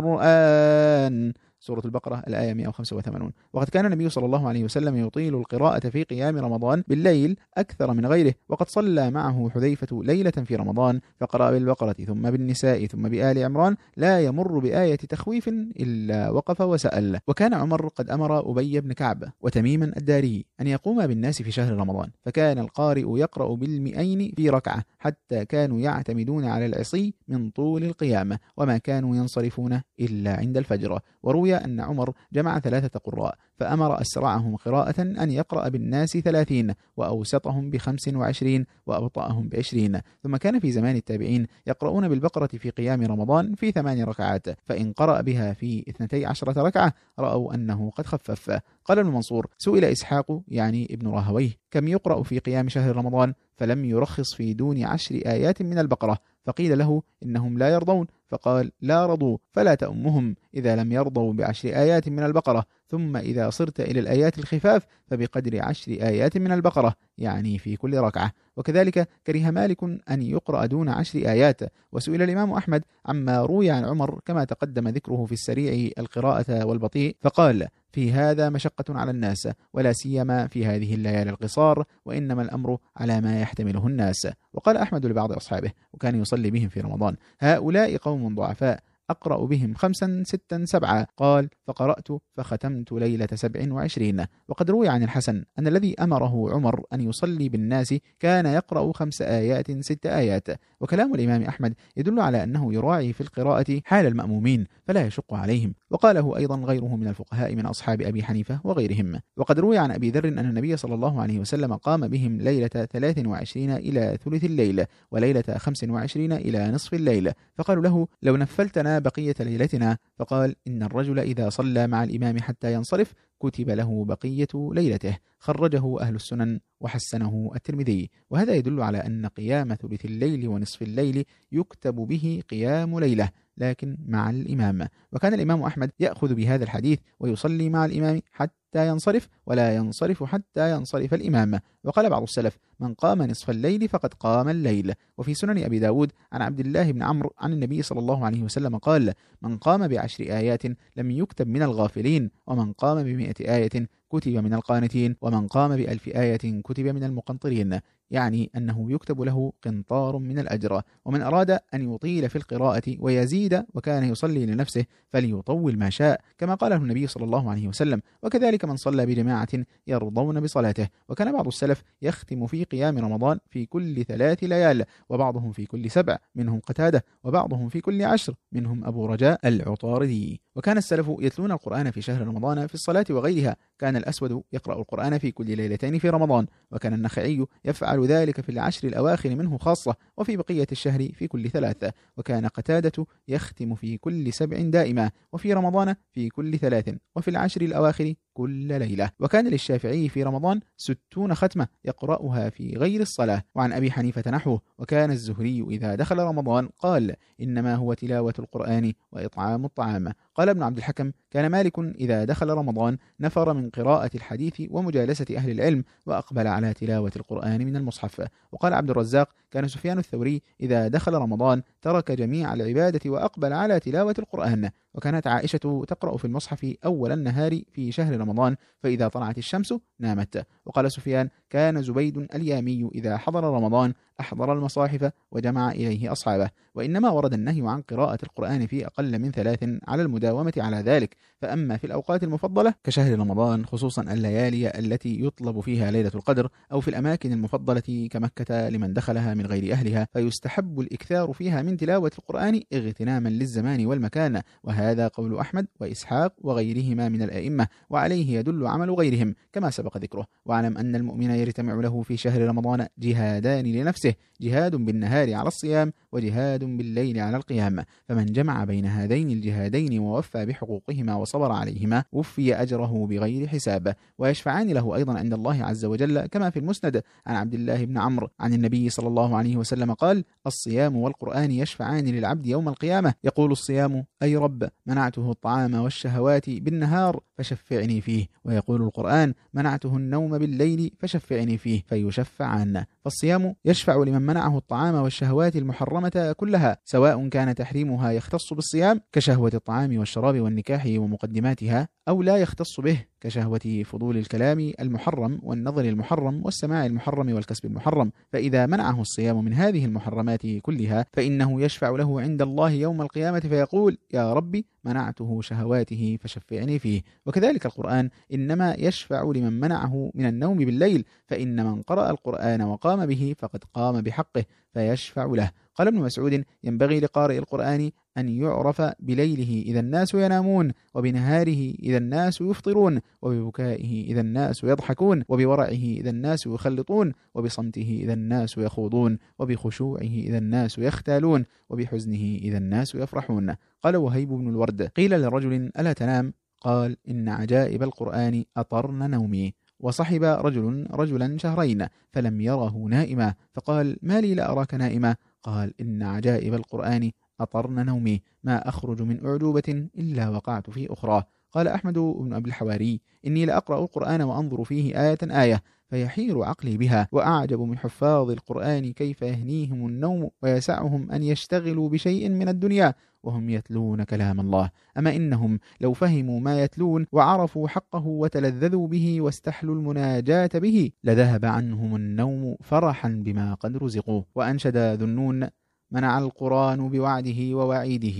Speaker 2: القرآن، سورة البقرة الآية 185. وقد كان النبي صلى الله عليه وسلم يطيل القراءة في قيام رمضان بالليل أكثر من غيره، وقد صلى معه حذيفة ليلة في رمضان فقرأ بالبقرة ثم بالنساء ثم بآل عمران لا يمر بآية تخويف إلا وقف وسأل. وكان عمر قد أمر أبي بن كعب وتميما الداري أن يقوم بالناس في شهر رمضان، فكان القارئ يقرأ بالمئين في ركعة، حتى كانوا يعتمدون على العصي من طول القيام، وما كانوا ينصرفون إلا عند الفجر. وروي أن عمر جمع 3 قراء، فأمر أسرعهم قراءة أن يقرأ بالناس 30، وأوسطهم ب25، وأبطأهم ب20. ثم كان في زمان التابعين يقرؤون بالبقرة في قيام رمضان في 8 ركعات، فإن قرأ بها في 12 ركعة رأوا أنه قد خفف. قال ابن منصور: سئل إسحاق يعني ابن راهويه كم يقرأ في قيام شهر رمضان، فلم يرخص في دون 10 آيات من البقرة، فقيل له: إنهم لا يرضون، فقال: لا رضوا فلا تأمهم إذا لم يرضوا ب10 آيات من البقرة، ثم إذا صرت إلى الآيات الخفاف فبقدر 10 آيات من البقرة، يعني في كل ركعة. وكذلك كره مالك أن يقرأ دون 10 آيات. وسئل الإمام أحمد عما روي عن عمر كما تقدم ذكره في السريع القراءة والبطيء، فقال: في هذا مشقة على الناس، ولا سيما في هذه الليالي القصار، وإنما الأمر على ما يحتمله الناس. وقال أحمد لبعض أصحابه وكان يصلي بهم في رمضان: هؤلاء قوم ضعفاء أقرأ بهم 5 6 7. قال: فقرأت فختمت ليلة 27. وقد روي عن الحسن أن الذي أمره عمر أن يصلي بالناس كان يقرأ 5 آيات 6 آيات. وكلام الإمام أحمد يدل على أنه يراعي في القراءة حال المأمومين فلا يشق عليهم، وقاله أيضا غيره من الفقهاء من أصحاب أبي حنيفة وغيرهم. وقد روي عن أبي ذر أن النبي صلى الله عليه وسلم قام بهم ليلة 23 إلى ثلث الليل، وليلة 25 إلى نصف الليل، فقالوا له: لو نفلتنا بقية ليلتنا. فقال: إن الرجل إذا صلى مع الإمام حتى ينصرف كتب له بقية ليلته. خرجه أهل السنن وحسنه الترمذي. وهذا يدل على أن قيام ثلث الليل ونصف الليل يكتب به قيام ليلة، لكن مع الإمام. وكان الإمام أحمد يأخذ بهذا الحديث ويصلي مع الإمام حتى ينصرف، ولا ينصرف حتى ينصرف الإمام. وقال بعض السلف: من قام نصف الليل فقد قام الليل. وفي سنن أبي داود عن عبد الله بن عمرو عن النبي صلى الله عليه وسلم قال: من قام ب10 آيات لم يكتب من الغافلين، ومن قام ب100 آية كتب من القانتين، ومن قام ب1000 آية كتب من المقنطرين. يعني أنه يكتب له قنطار من الأجر. ومن أراد أن يطيل في القراءة ويزيد وكان يصلي لنفسه فليطول ما شاء، كما قاله النبي صلى الله عليه وسلم. وكذلك من صلى بجماعة يرضون بصلاته. وكان بعض السلف يختم في قيام رمضان في كل 3 ليال، وبعضهم في كل 7 منهم قتادة، وبعضهم في كل 10 منهم أبو رجاء العطاردي. وكان السلف يتلون القرآن في شهر رمضان في الصلاة وغيرها. كان الأسود يقرأ القرآن في كل ليلتين في رمضان، وكان النخعي يفعل ذلك في العشر الأواخر منه خاصة، وفي بقية الشهر في كل 3. وكان قتادة يختم في كل 7 دائما، وفي رمضان في كل 3، وفي العشر الأواخر كل ليلة. وكان للشافعي في رمضان 60 ختمة يقرأها في غير الصلاة. وعن أبي حنيفة نحوه. وكان الزهري إذا دخل رمضان قال: إنما هو تلاوة القرآن وإطعام الطعام. قال ابن عبد الحكم: كان مالك إذا دخل رمضان نفر من قراءة الحديث ومجالسة أهل العلم وأقبل على تلاوة القرآن من المصحف. وقال عبد الرزاق: كان سفيان الثوري إذا دخل رمضان ترك جميع العبادة وأقبل على تلاوة القرآن. وكانت عائشة تقرأ في المصحف أول النهار في شهر رمضان، فإذا طلعت الشمس نامت. وقال سفيان: كان زبيد اليامي إذا حضر رمضان أحضر المصاحف وجمع إليه أصحابه. وإنما ورد النهي عن قراءة القرآن في أقل من 3 على المداومة على ذلك. فأما في الأوقات المفضلة كشهر رمضان، خصوصا الليالي التي يطلب فيها ليلة القدر، أو في الأماكن المفضلة كمكة لمن دخلها من غير أهلها، فيستحب الإكثار فيها من تلاوة القرآن اغتناما للزمان والمكان. وهذا قول أحمد وإسحاق وغيرهما من الأئمة، وعليه يدل عمل غيرهم كما سبق ذكره. واعلم أن المؤمن يجتمع له في شهر رمضان جهادان لنفسه: جهاد بالنهار على الصيام، وجهاد بالليل على القيام. فمن جمع بين هذين الجهادين ووفى بحقوقهما وصبر عليهما وفي أجره بغير حساب. ويشفعان له أيضا عند الله عز وجل، كما في المسند عن عبد الله بن عمرو عن النبي صلى الله عليه وسلم قال: الصيام والقرآن يشفعان للعبد يوم القيامة. يقول الصيام: أي رب، منعته الطعام والشهوات بالنهار فشفعني فيه. ويقول القرآن: منعته النوم بالليل فشفعني فيه. فيشفعان. فالصيام يشفع لمن منعه الطعام والشهوات المحرمة كلها، سواء كان تحريمها يختص بالصيام كشهوة الطعام والشراب والنكاح ومقدماتها، أو لا يختص به كشهوة فضول الكلام المحرم والنظر المحرم والسماع المحرم والكسب المحرم. فإذا منعه الصيام من هذه المحرمات كلها فإنه يشفع له عند الله يوم القيامة فيقول: يا ربي، منعته شهواته فشفعني فيه. وكذلك القرآن إنما يشفع لمن منعه من النوم بالليل، فإن من قرأ القرآن وقام به فقد قام بحقه فيشفع له. قال ابن مسعود: ينبغي لقارئ القرآن أن يعرف بليله إذا الناس ينامون، وبنهاره إذا الناس يفطرون، وببكائه إذا الناس يضحكون، وبورعه إذا الناس يخلطون، وبصمته إذا الناس يخوضون، وبخشوعه إذا الناس يختالون، وبحزنه إذا الناس يفرحون. قال وهيب بن الورد: قيل لرجل: ألا تنام؟ قال: إن عجائب القرآن أطرن نومي. وصحب رجل رجلا شهرين فلم يره نائما، فقال: ما لي لا أراك نائما؟ قال: إن عجائب القرآن أطرن نومي، ما أخرج من أعجوبة إلا وقعت في أخرى. قال أحمد بن أبي الحواري: إني لأقرأ القرآن وأنظر فيه آية آية فيحير عقلي بها، وأعجب من حفاظ القرآن كيف يهنيهم النوم ويسعهم أن يشتغلوا بشيء من الدنيا وهم يتلون كلام الله. أما إنهم لو فهموا ما يتلون وعرفوا حقه وتلذذوا به واستحلوا المناجاة به لذهب عنهم النوم فرحا بما قد رزقوا. وأنشد ذنون: منع القرآن بوعده ووعيده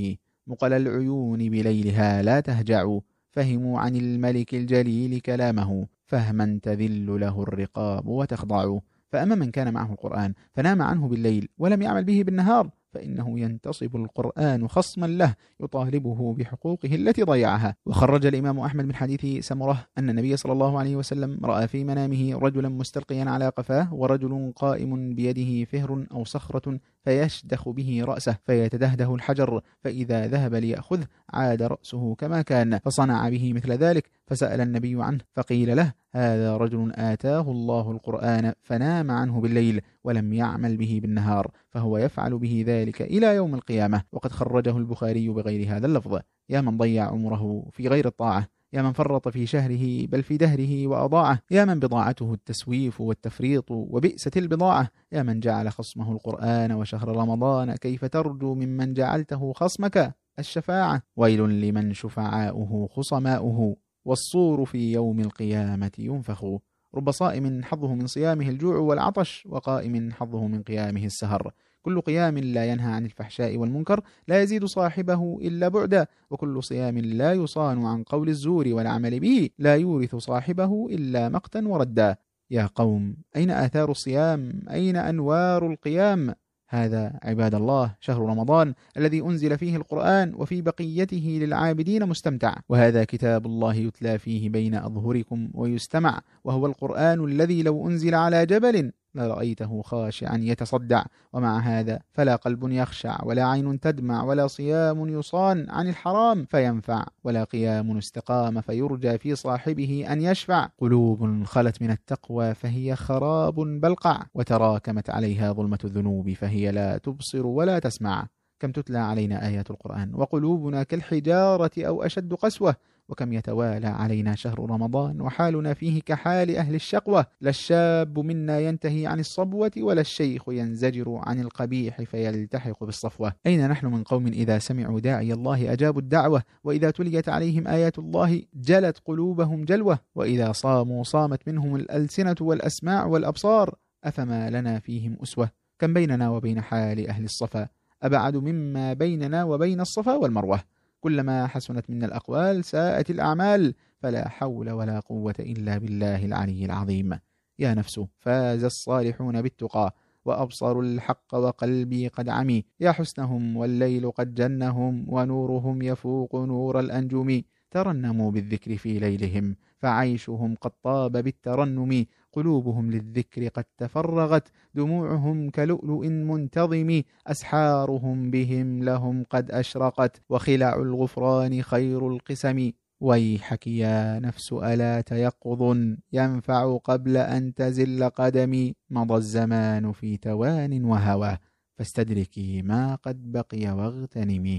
Speaker 2: مقل العيون بليلها لا تهجع، فهموا عن الملك الجليل كلامه، فهما تذل له الرقاب وتخضع. فأما من كان معه القرآن فنام عنه بالليل ولم يعمل به بالنهار، فإنه ينتصب القرآن خصما له يطالبه بحقوقه التي ضيعها. وخرج الإمام أحمد من حديث سمرة أن النبي صلى الله عليه وسلم رأى في منامه رجلا مستلقيا على قفاه، ورجل قائم بيده فهر أو صخرة فيشدخ به رأسه فيتدهده الحجر، فإذا ذهب ليأخذه عاد رأسه كما كان، فصنع به مثل ذلك، فسأل النبي عنه فقيل له: هذا رجل آتاه الله القرآن فنام عنه بالليل ولم يعمل به بالنهار، فهو يفعل به ذلك إلى يوم القيامة. وقد خرجه البخاري بغير هذا اللفظ. يا من ضيع عمره في غير الطاعة، يا من فرط في شهره بل في دهره وأضاعه، يا من بضاعته التسويف والتفريط وبئست البضاعة، يا من جعل خصمه القرآن وشهر رمضان، كيف ترجو ممن جعلته خصمك الشفاعة؟ ويل لمن شفعاؤه خصماؤه، والصور في يوم القيامة ينفخ. رب صائم حظه من صيامه الجوع والعطش، وقائم حظه من قيامه السهر. كل قيام لا ينهى عن الفحشاء والمنكر لا يزيد صاحبه إلا بعدا، وكل صيام لا يصان عن قول الزور والعمل به لا يورث صاحبه إلا مقتا وردا. يا قوم، أين آثار الصيام؟ أين أنوار القيام؟ هذا عباد الله شهر رمضان الذي أنزل فيه القرآن، وفي بقيته للعابدين مستمتع، وهذا كتاب الله يتلى فيه بين أظهركم ويستمع، وهو القرآن الذي لو أنزل على جبل لرأيته خاشعا يتصدع، ومع هذا فلا قلب يخشع ولا عين تدمع ولا صيام يصان عن الحرام فينفع ولا قيام استقام فيرجى في صاحبه أن يشفع. قلوب خلت من التقوى فهي خراب بلقع، وتراكمت عليها ظلمة الذنوب فهي لا تبصر ولا تسمع. كم تتلى علينا آيات القرآن وقلوبنا كالحجارة أو أشد قسوة، وكم يتوالى علينا شهر رمضان وحالنا فيه كحال أهل الشقوة. لا الشاب منا ينتهي عن الصبوة، ولا الشيخ ينزجر عن القبيح فيلتحق بالصفوة. أين نحن من قوم إذا سمعوا داعي الله أجابوا الدعوة، وإذا تليت عليهم آيات الله جلت قلوبهم جلوة، وإذا صاموا صامت منهم الألسنة والأسماع والأبصار، أفما لنا فيهم أسوة؟ كم بيننا وبين حال أهل الصفا أبعد مما بيننا وبين الصفا والمروة. كلما حسنت منا الأقوال ساءت الأعمال، فلا حول ولا قوة إلا بالله العلي العظيم. يا نفس، فاز الصالحون بالتقى وأبصروا الحق وقلبي قد عمي، يا حسنهم والليل قد جنهم ونورهم يفوق نور الأنجم، ترنموا بالذكر في ليلهم فعيشهم قد طاب بالترنم، قلوبهم للذكر قد تفرغت دموعهم كلؤلؤ منتظم، أسحارهم بهم لهم قد أشرقت وخلع الغفران خير القسم. ويحك يا نفس ألا تيقظ ينفع قبل أن تزل قدمي، مضى الزمان في توان وهوى فاستدركي ما قد بقي واغتنمي.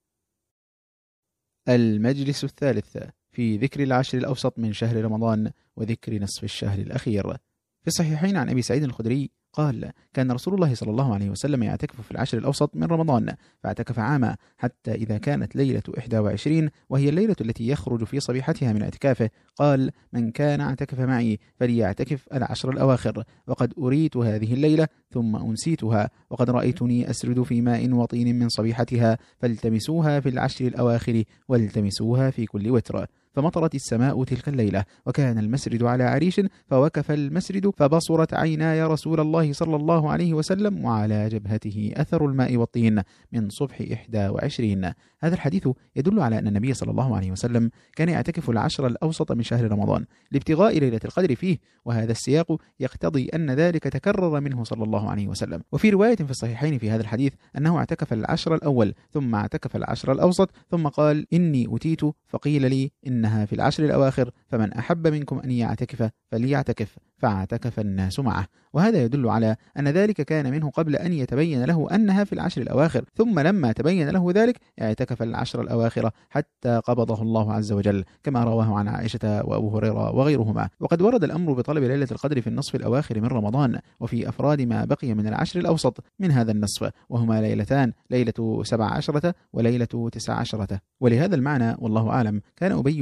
Speaker 2: المجلس الثالث في ذكر العشر الأوسط من شهر رمضان وذكر نصف الشهر الأخير. في الصحيحين عن أبي سعيد الخدري قال: كان رسول الله صلى الله عليه وسلم يعتكف في العشر الأوسط من رمضان، فاعتكف عاما حتى إذا كانت ليلة 21 وهي الليلة التي يخرج في صبيحتها من اعتكافه قال: من كان اعتكف معي فليعتكف العشر الأواخر، وقد أريت هذه الليلة ثم أنسيتها، وقد رأيتني أسرد في ماء وطين من صبيحتها، فالتمسوها في العشر الأواخر والتمسوها في كل وتر. فمطرت السماء تلك الليلة، وكان المسرد على عريش، فوكف المسرد فبصرت عيناي رسول الله صلى الله عليه وسلم، وعلى جبهته أثر الماء والطين من صبح 21. هذا الحديث يدل على أن النبي صلى الله عليه وسلم كان يعتكف العشر الأوسط من شهر رمضان لابتغاء ليلة القدر فيه، وهذا السياق يقتضي أن ذلك تكرر منه صلى الله عليه وسلم. وفي رواية في الصحيحين في هذا الحديث أنه اعتكف العشر الأول ثم اعتكف العشر الأوسط، ثم قال: إني أتيت فقيل لي إنها في العشر الأواخر، فمن أحب منكم أن يعتكف فليعتكف، فاعتكف الناس معه. وهذا يدل على أن ذلك كان منه قبل أن يتبين له أنها في العشر الأواخر، ثم لما تبين له ذلك اعتكف العشر الأواخر حتى قبضه الله عز وجل، كما رواه عن عائشة وأبو هريرة وغيرهما. وقد ورد الأمر بطلب ليلة القدر في النصف الأواخر من رمضان وفي أفراد ما بقي من العشر الأوسط من هذا النصف، وهما ليلتان: ليلة 17 وليلة 19. ولهذا المعنى والله أعلم كان أبي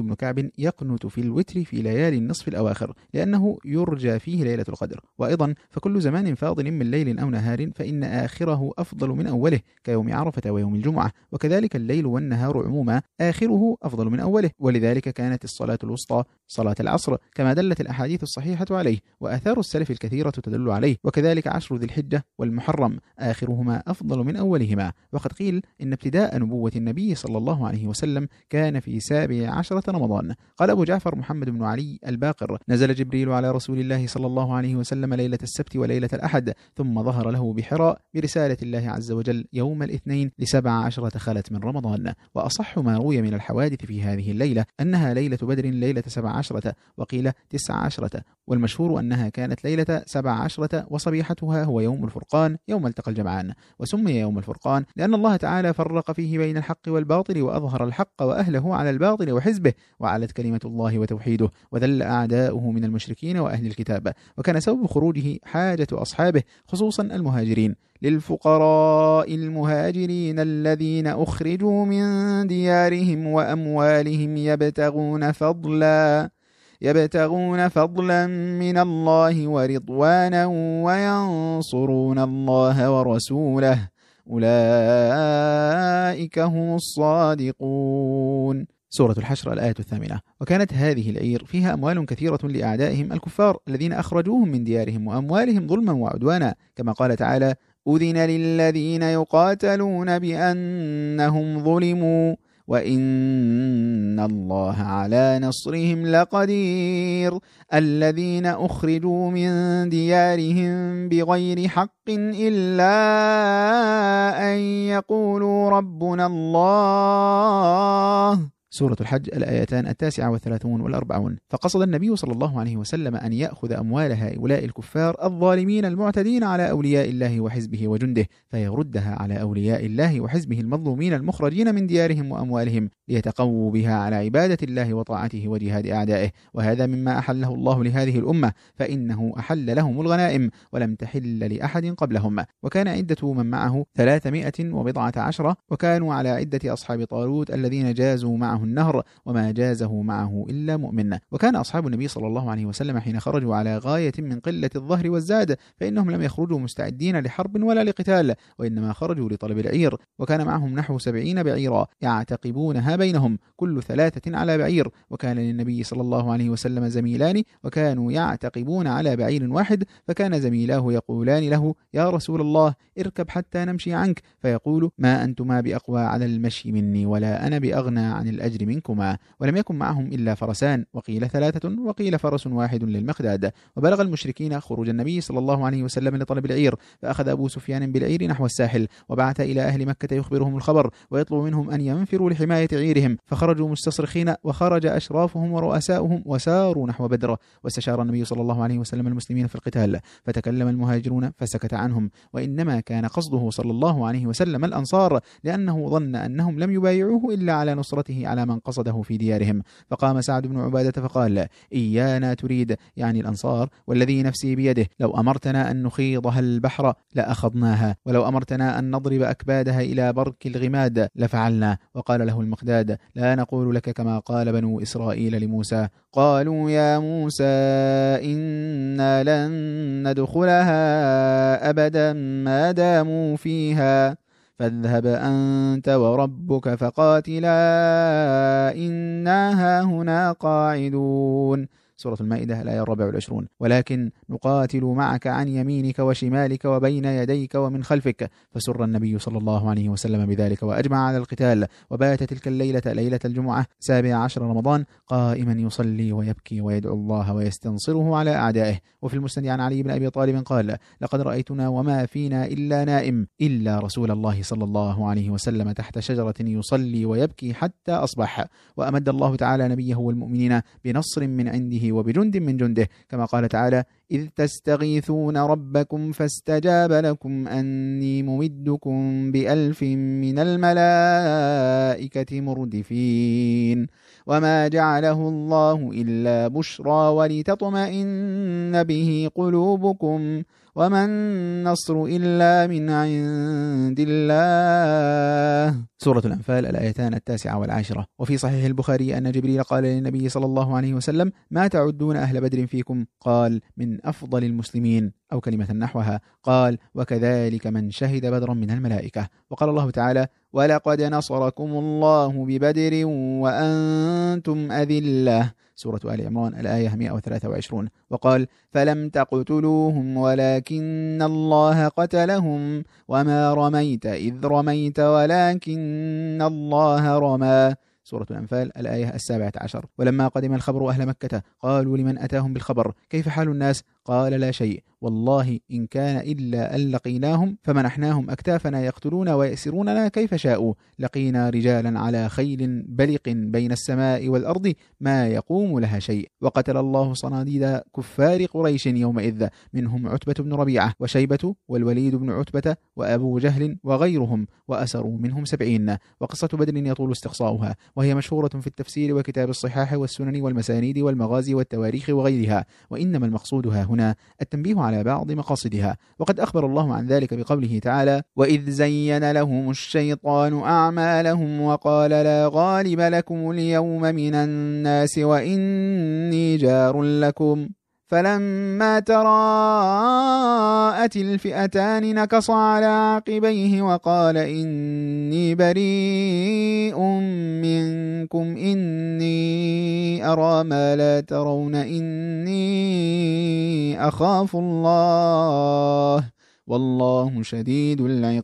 Speaker 2: بن كعب يقنت في الوتر في ليالي النصف الأواخر لأنه يرجى فيه ليلة القدر. وأيضا فكل زمان فاضل من ليل أو نهار فإن آخره أفضل من أوله كيوم عرفة ويوم الجمعة، وكذلك الليل والنهار عموما آخره أفضل من أوله، ولذلك كانت الصلاة الوسطى صلاة العصر كما دلت الأحاديث الصحيحة عليه، وآثار السلف الكثيرة تدل عليه، وكذلك عشر ذي الحجة والمحرم آخرهما أفضل من أولهما. وقد قيل إن ابتداء نبوة النبي صلى الله عليه وسلم كان في 17 رمضان. قال أبو جعفر محمد بن علي الباقر: نزل جبريل على رسول الله صلى الله عليه وسلم ليلة السبت وليلة الأحد، ثم ظهر له بحراء برسالة الله عز وجل يوم الاثنين ل17 خلت من رمضان. وأصح ما روي من الحوادث في هذه الليلة أنها ليلة بدر ليلة 17 وقيل 19، والمشهور أنها كانت ليلة 17 وصبيحتها هو يوم الفرقان يوم التقى الجمعان. وسمي يوم الفرقان لأن الله تعالى فرق فيه بين الحق والباطل وأظهر الحق وأهله على الباطل وحزبه، وعلت كلمة الله وتوحيده، وذل أعداؤه من المشركين وأهل الكتاب. وكان سبب خروجه حاجة أصحابه خصوصا المهاجرين: للفقراء المهاجرين الذين أخرجوا من ديارهم وأموالهم يبتغون فضلا من الله ورضوانا وينصرون الله ورسوله أولئك هم الصادقون. سورة الحشر الآية 8. وكانت هذه العير فيها أموال كثيرة لأعدائهم الكفار الذين أخرجوهم من ديارهم وأموالهم ظلما وعدوانا، كما قال تعالى: أذن للذين يقاتلون بأنهم ظلموا وإن الله على نصرهم لقدير. الذين أخرجوا من ديارهم بغير حق إلا أن يقولوا ربنا الله. سورة الحج الآيتان 39 و40. فقصد النبي صلى الله عليه وسلم أن يأخذ أموال هؤلاء الكفار الظالمين المعتدين على أولياء الله وحزبه وجنده فيردها على أولياء الله وحزبه المظلومين المخرجين من ديارهم وأموالهم ليتقووا بها على عبادة الله وطاعته وجهاد أعدائه. وهذا مما أحله الله لهذه الأمة، فإنه أحل لهم الغنائم ولم تحل لأحد قبلهم. وكان عدة من معه 310، وكانوا على عدة أصحاب طالوت الذين جازوا معه النهر وما جازه معه إلا مؤمن. وكان أصحاب النبي صلى الله عليه وسلم حين خرجوا على غاية من قلة الظهر والزاد فإنهم لم يخرجوا مستعدين لحرب ولا لقتال، وإنما خرجوا لطلب العير. وكان معهم نحو 70 بعيرا يعتقبونها بينهم كل 3 على بعير. وكان للنبي صلى الله عليه وسلم زميلان وكانوا يعتقبون على بعير واحد، فكان زميلاه يقولان له: يا رسول الله اركب حتى نمشي عنك، فيقول: ما أنتما بأقوى على المشي مني ولا أنا بأغنى عن الأجر منكما. ولم يكن معهم إلا فرسان، وقيل 3 وقيل فرس واحد للمقداد. وبلغ المشركين خروج النبي صلى الله عليه وسلم لطلب العير، فأخذ أبو سفيان بالعير نحو الساحل، وبعث إلى أهل مكة يخبرهم الخبر ويطلب منهم أن ينفروا لحماية عيرهم، فخرجوا مستصرخين، وخرج أشرافهم ورؤساؤهم وساروا نحو بدر. واستشار النبي صلى الله عليه وسلم المسلمين في القتال، فتكلم المهاجرون فسكت عنهم، وإنما كان قصده صلى الله عليه وسلم الأنصار، لأنه ظن أنهم لم يبايعوه إلا على نصرته على من قصده في ديارهم. فقام سعد بن عبادة فقال: إيانا تريد، يعني الأنصار، والذي نفسي بيده، لو أمرتنا أن نخيضها البحر لأخذناها، ولو أمرتنا أن نضرب أكبادها إلى برك الغماد لفعلنا. وقال له المقداد: لا نقول لك كما قال بنو إسرائيل لموسى: قالوا يا موسى إنا لن ندخلها أبدا ما داموا فيها فاذهب أنت وربك فقاتلا إنا هاهنا قاعدون. سورة المائدة الآية 24. ولكن نقاتل معك عن يمينك وشمالك وبين يديك ومن خلفك. فسر النبي صلى الله عليه وسلم بذلك وأجمع على القتال. وبات تلك الليلة ليلة الجمعة 17 رمضان قائما يصلي ويبكي ويدعو الله ويستنصره على أعدائه. وفي المسند عن علي بن أبي طالب قال: لقد رأيتنا وما فينا إلا نائم إلا رسول الله صلى الله عليه وسلم تحت شجرة يصلي ويبكي حتى أصبح. وأمد الله تعالى نبيه والمؤمنين بنصر من عنده وبجند من جنده، كما قال تعالى: إذ تستغيثون ربكم فاستجاب لكم أني ممدكم ب1000 من الملائكة مردفين. وما جعله الله إلا بشرى ولتطمئن به قلوبكم وما النصر إلا من عند الله. سورة الأنفال الآيتان 9 و10. وفي صحيح البخاري أن جبريل قال للنبي صلى الله عليه وسلم: ما تعدون أهل بدر فيكم؟ قال: من أفضل المسلمين، أو كلمة نحوها. قال: وكذلك من شهد بدرا من الملائكة. وقال الله تعالى: ولقد نصركم الله ببدر وأنتم أذلة. سورة آل عمران الآية 123. وقال: فلم تقتلوهم ولكن الله قتلهم وما رميت إذ رميت ولكن الله رمى. سورة الأنفال الآية 17. ولما قدم الخبر أهل مكة قالوا لمن أتاهم بالخبر: كيف حال الناس؟ قال: لا شيء، والله إن كان إلا أن لقيناهم فمنحناهم أكتافنا يقتلون ويأسروننا كيف شاءوا. لقينا رجالا على خيل بلق بين السماء والأرض ما يقوم لها شيء. وقتل الله صناديد كفار قريش يومئذ، منهم عتبة بن ربيعة وشيبة والوليد بن عتبة وأبو جهل وغيرهم، وأسروا منهم 70. وقصة بدر يطول استقصاؤها، وهي مشهورة في التفسير وكتاب الصحاح والسنن والمسانيد والمغازي والتواريخ وغيرها، وإنما المقصود ها هنا التنبيه على بعض مقاصدها. وقد أخبر الله عن ذلك بقوله تعالى: وإذ زين لهم الشيطان أعمالهم وقال: لا غالب لكم اليوم من الناس وإني جار لكم، فلما تراءت الفئتان نكص على عقبيه وقال: إني بريء منكم إني أرى ما لا ترون إني أخاف الله والله شديد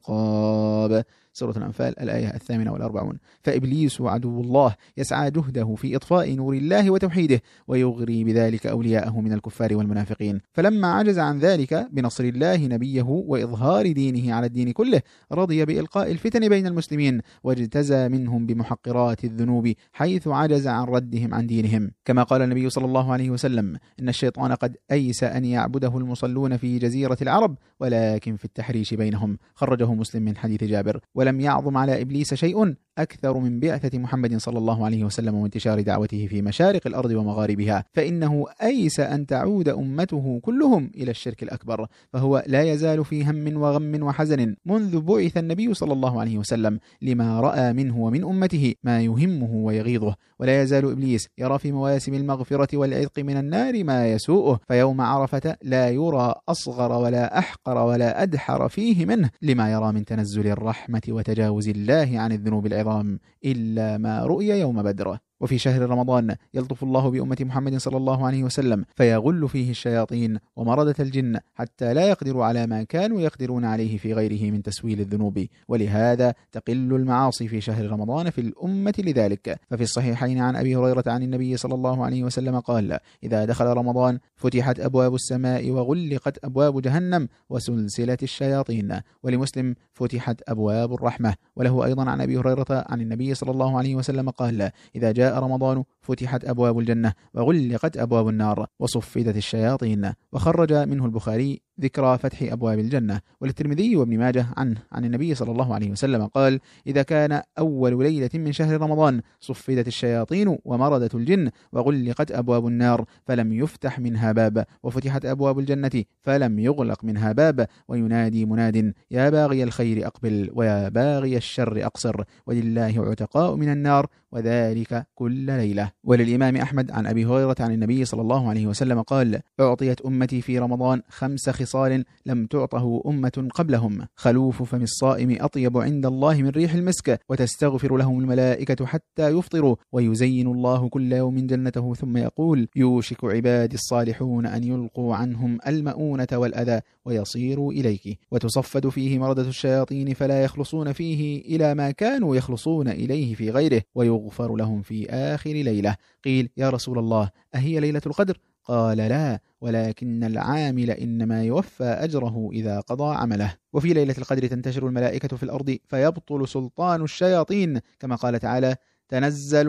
Speaker 2: العقاب. سورة الأنفال الآية 48. فإبليس عدو الله يسعى جهده في إطفاء نور الله وتوحيده، ويغري بذلك أولياءه من الكفار والمنافقين. فلما عجز عن ذلك بنصر الله نبيه وإظهار دينه على الدين كله، رضي بإلقاء الفتن بين المسلمين، واجتزى منهم بمحقرات الذنوب حيث عجز عن ردهم عن دينهم. كما قال النبي صلى الله عليه وسلم: إن الشيطان قد أيس أن يعبده المصلون في جزيرة العرب ولكن في التحريش بينهم. خرجه مسلم من حديث جابر. ولم يعظم على إبليس شيء أكثر من بعثة محمد صلى الله عليه وسلم وانتشار دعوته في مشارق الأرض ومغاربها، فإنه أيس أن تعود أمته كلهم إلى الشرك الأكبر، فهو لا يزال في هم وغم وحزن منذ بعث النبي صلى الله عليه وسلم، لما رأى منه ومن أمته ما يهمه ويغيظه. ولا يزال إبليس يرى في مواسم المغفرة والعتق من النار ما يسوءه، فيوم عرفة لا يرى أصغر ولا أحقر ولا أدحر فيه منه، لما يرى من تنزل الرحمة وتجاوز الله عن الذنوب العظام، إلا ما رؤي يوم بدر. وفي شهر رمضان يلطف الله بأمة محمد صلى الله عليه وسلم، فيغل فيه الشياطين ومردة الجن حتى لا يقدروا على ما كانوا يقدرون عليه في غيره من تسويل الذنوب، ولهذا تقل المعاصي في شهر رمضان في الأمة لذلك. ففي الصحيحين عن أبي هريرة عن النبي صلى الله عليه وسلم قال: إذا دخل رمضان فتحت أبواب السماء وغلقت أبواب جهنم وسلسلة الشياطين. ولمسلم: فتحت أبواب الرحمة. وله أيضا عن أبي هريرة عن النبي صلى الله عليه وسلم قال: إذا جاء رمضان فتحت أبواب الجنة وغلقت أبواب النار وصفدت الشياطين. وخرج منه البخاري ذكرى فتح أبواب الجنة. وللترمذي وابن ماجه عن النبي صلى الله عليه وسلم قال: إذا كان أول ليلة من شهر رمضان صفدت الشياطين ومردت الجن وغلقت أبواب النار فلم يفتح منها باب، وفتحت أبواب الجنة فلم يغلق منها باب، وينادي مناد: يا باغي الخير أقبل ويا باغي الشر أقصر، ولله عتقاء من النار، وذلك كل ليلة. وللإمام أحمد عن أبي هريرة عن النبي صلى الله عليه وسلم قال: أعطيت أمتي في رمضان 5 خصال لم تعطه أمة قبلهم: خلوف فم الصائم أطيب عند الله من ريح المسك، وتستغفر لهم الملائكة حتى يفطروا، ويزين الله كل يوم جنته ثم يقول: يوشك عبادي الصالحون أن يلقوا عنهم المؤونة والأذى ويصيروا إليك، وتصفد فيه مردة الشياطين فلا يخلصون فيه إلى ما كانوا يخلصون إليه في غيره، ويغفر لهم في آخر ليلة. قيل: يا رسول الله، أهي ليلة القدر؟ قال: لا، ولكن العامل إنما يوفى أجره إذا قضى عمله. وفي ليلة القدر تنتشر الملائكة في الأرض فيبطل سلطان الشياطين، كما قال تعالى: تنزل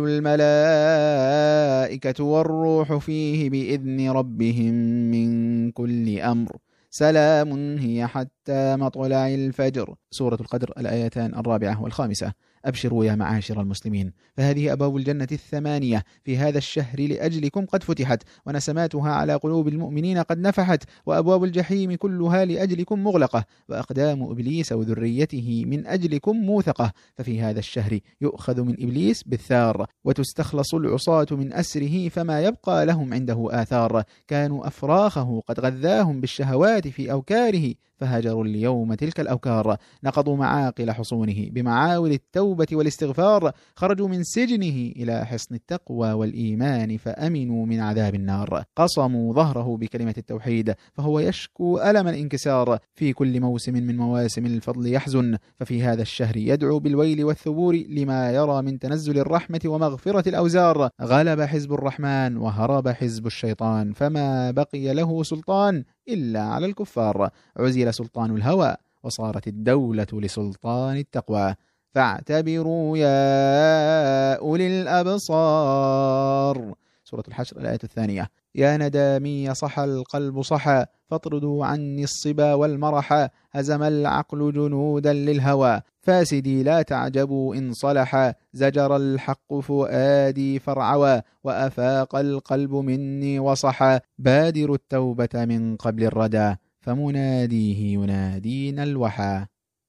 Speaker 2: الملائكة والروح فيه بإذن ربهم من كل أمر سلام هي حتى مطلع الفجر. سورة القدر الآيتان 4 و5. أبشروا يا معاشر المسلمين، فهذه أبواب الجنة 8 في هذا الشهر لأجلكم قد فتحت، ونسماتها على قلوب المؤمنين قد نفحت، وأبواب الجحيم كلها لأجلكم مغلقة، وأقدام إبليس وذريته من أجلكم موثقة. ففي هذا الشهر يؤخذ من إبليس بالثار، وتستخلص العصاة من أسره، فما يبقى لهم عنده آثار. كانوا أفراخه قد غذاهم بالشهوات في أوكاره، فهجروا اليوم تلك الأوكار. نقضوا معاقل حصونه بمعاول التوبة والاستغفار، خرجوا من سجنه إلى حصن التقوى والإيمان، فأمنوا من عذاب النار. قصموا ظهره بكلمة التوحيد، فهو يشكو ألم الانكسار. في كل موسم من مواسم الفضل يحزن، ففي هذا الشهر يدعو بالويل والثبور، لما يرى من تنزل الرحمة ومغفرة الأوزار. غلب حزب الرحمن وهرب حزب الشيطان، فما بقي له سلطان إلا على الكفار. عزل سلطان الهوى، وصارت الدولة لسلطان التقوى. فاعتبروا يا أولي الأبصار. سورة الحشر الآية 2. يا ندامي صحى القلب صحى، فاطردوا عني الصبا والمرحا. هزم العقل جنودا للهوى، فاسدي لا تعجبوا إن صلحا. زجر الحق فؤادي فارعوى، وأفاق القلب مني وصحا. بادر التوبة من قبل الردى، فمناديه ينادينا الوحى.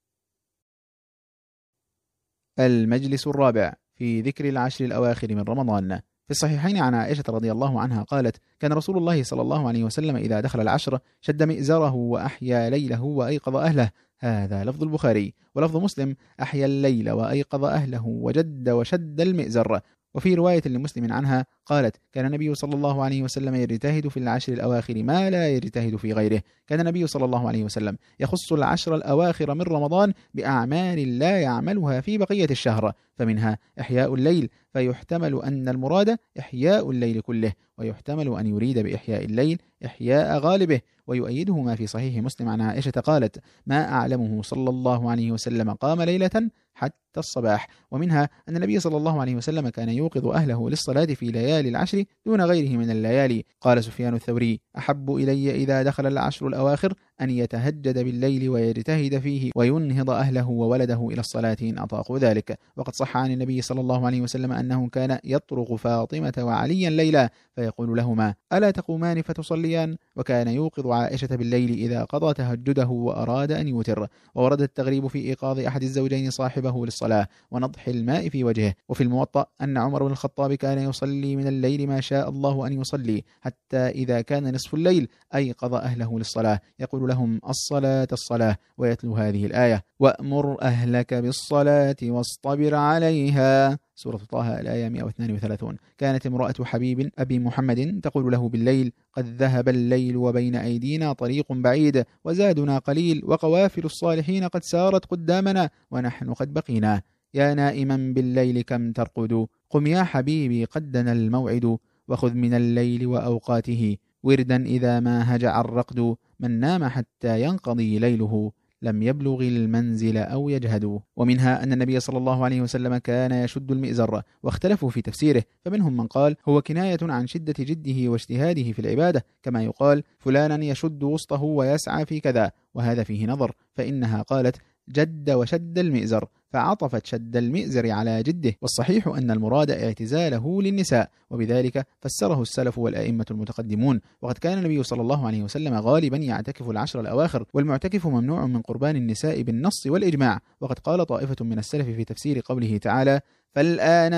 Speaker 2: المجلس الرابع في ذكر العشر الأواخر من رمضان. في الصحيحين عن عائشة رضي الله عنها قالت: كان رسول الله صلى الله عليه وسلم إذا دخل العشر شد مئزره وأحيا ليله وأيقظ أهله. هذا لفظ البخاري، ولفظ مسلم: أحيا الليل وأيقظ أهله وجد وشد المئزر. وفي رواية لمسلم عنها قالت: كان النبي صلى الله عليه وسلم يجتهد في العشر الأواخر ما لا يجتهد في غيره. كان النبي صلى الله عليه وسلم يخص العشر الأواخر من رمضان بأعمال لا يعملها في بقية الشهر، فمنها إحياء الليل، فيحتمل أن المراد إحياء الليل كله، ويحتمل أن يريد بإحياء الليل إحياء غالبه. ويؤيده ما في صحيح مسلم عن عائشة قالت: ما أعلمه صلى الله عليه وسلم قام ليلة حتى الصباح. ومنها أن النبي صلى الله عليه وسلم كان يوقظ أهله للصلاة في ليالي العشر دون غيره من الليالي. قال سفيان الثوري: أحب إلي إذا دخل العشر الأواخر أن يتهجد بالليل ويجتهد فيه، وينهض أهله وولده إلى الصلاة إن أطاقوا ذلك. وقد صح عن النبي صلى الله عليه وسلم أنه كان يطرق فاطمة وعليا ليلا، فيقول لهما: ألا تقومان فتصليان؟ وكان يوقظ عائشة بالليل إذا قضى تهجده وأراد أن يوتر. وورد التغريب في إيقاظ أحد الزوجين صاحبه للصلاة ونضح الماء في وجهه. وفي الموطأ أن عمر بن الخطاب كان يصلي من الليل ما شاء الله أن يصلي، حتى إذا كان نصف الليل أيقظ أهله للصلاة، يقول لهم: الصلاة الصلاة، ويتلو هذه الآية: وأمر أهلك بالصلاة واصطبر عليها. سورة طه الآية 132. كانت امرأة حبيب أبي محمد تقول له بالليل: قد ذهب الليل وبين أيدينا طريق بعيد وزادنا قليل، وقوافل الصالحين قد سارت قدامنا ونحن قد بقينا. يا نائما بالليل كم ترقد، قم يا حبيبي قد دنا الموعد. وخذ من الليل وأوقاته وردا إذا ما هجع الرقد. من نام حتى ينقضي ليله لم يبلغ المنزل أو يجهد. ومنها أن النبي صلى الله عليه وسلم كان يشد المئزر، واختلفوا في تفسيره، فمنهم من قال هو كناية عن شدة جده واجتهاده في العبادة، كما يقال فلانا يشد وسطه ويسعى في كذا، وهذا فيه نظر، فإنها قالت: جد وشد المئزر، فعطفت شد المئزر على جده. والصحيح أن المراد اعتزاله للنساء، وبذلك فسره السلف والأئمة المتقدمون. وقد كان النبي صلى الله عليه وسلم غالبا يعتكف العشر الأواخر، والمعتكف ممنوع من قربان النساء بالنص والإجماع. وقد قال طائفة من السلف في تفسير قوله تعالى: فالآن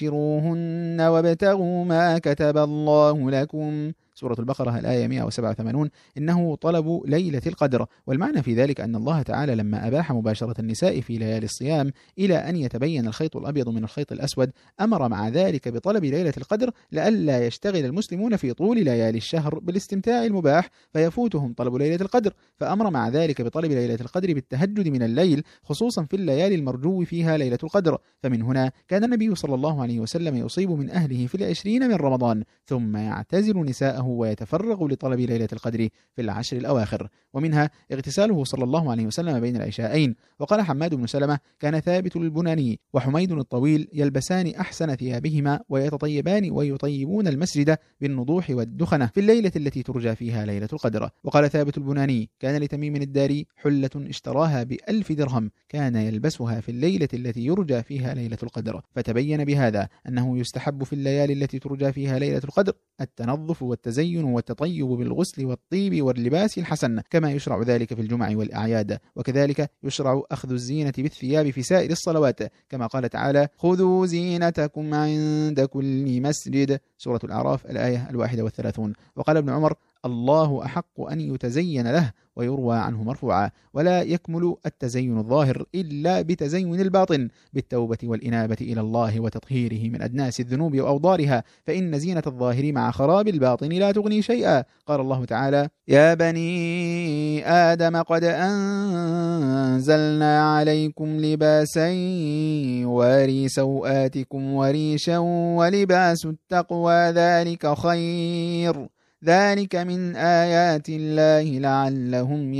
Speaker 2: باشروهن وابتغوا ما كتب الله لكم. سورة البقرة الآية 187. إنه طلب ليلة القدر، والمعنى في ذلك أن الله تعالى لما أباح مباشرة النساء في ليالي الصيام إلى أن يتبين الخيط الأبيض من الخيط الأسود، أمر مع ذلك بطلب ليلة القدر لئلا يشتغل المسلمون في طول ليالي الشهر بالاستمتاع المباح فيفوتهم طلب ليلة القدر، فأمر مع ذلك بطلب ليلة القدر بالتهجد من الليل، خصوصا في الليالي المرجو فيها ليلة القدر. فمن هنا كان النبي صلى الله عليه وسلم يصيب من أهله في 20 من رمضان، ثم يعتزل نساءه ويتفرغ لطلب ليلة القدر في 10 الأواخر، ومنها اغتساله صلى الله عليه وسلم بين العشاءين. وقال حماد بن سلمة: كان ثابت البناني وحميد الطويل يلبسان أحسن ثيابهما ويتطيبان ويطيبون المسجد بالنضوح والدخنة في الليلة التي ترجى فيها ليلة القدر. وقال ثابت البناني: كان لتميم الداري حلة اشتراها ب1000 درهم، كان يلبسها في الليلة التي يرجى فيها ليلة القدر. فتبين بهذا أنه يستحب في الليالي التي ترجى فيها ليلة القدر التنظف والتزين والتطيب بالغسل والطيب واللباس الحسن، كما يشرع ذلك في الجمع والأعياد. وكذلك يشرع أخذ الزينة بالثياب في سائر الصلوات، كما قال تعالى: خذوا زينتكم عند كل مسجد، سورة الأعراف الآية 31. وقال ابن عمر: الله أحق أن يتزين له، ويروى عنه مرفوعا: ولا يكمل التزين الظاهر إلا بتزين الباطن بالتوبة والإنابة إلى الله وتطهيره من أدناس الذنوب وأوضارها، فإن زينة الظاهر مع خراب الباطن لا تغني شيئا. قال الله تعالى: يا بني آدم قد أنزلنا عليكم لباسا يواري سوآتكم وريشا ولباس التقوى ذلك خير، ذلك من آيات الله لعلهم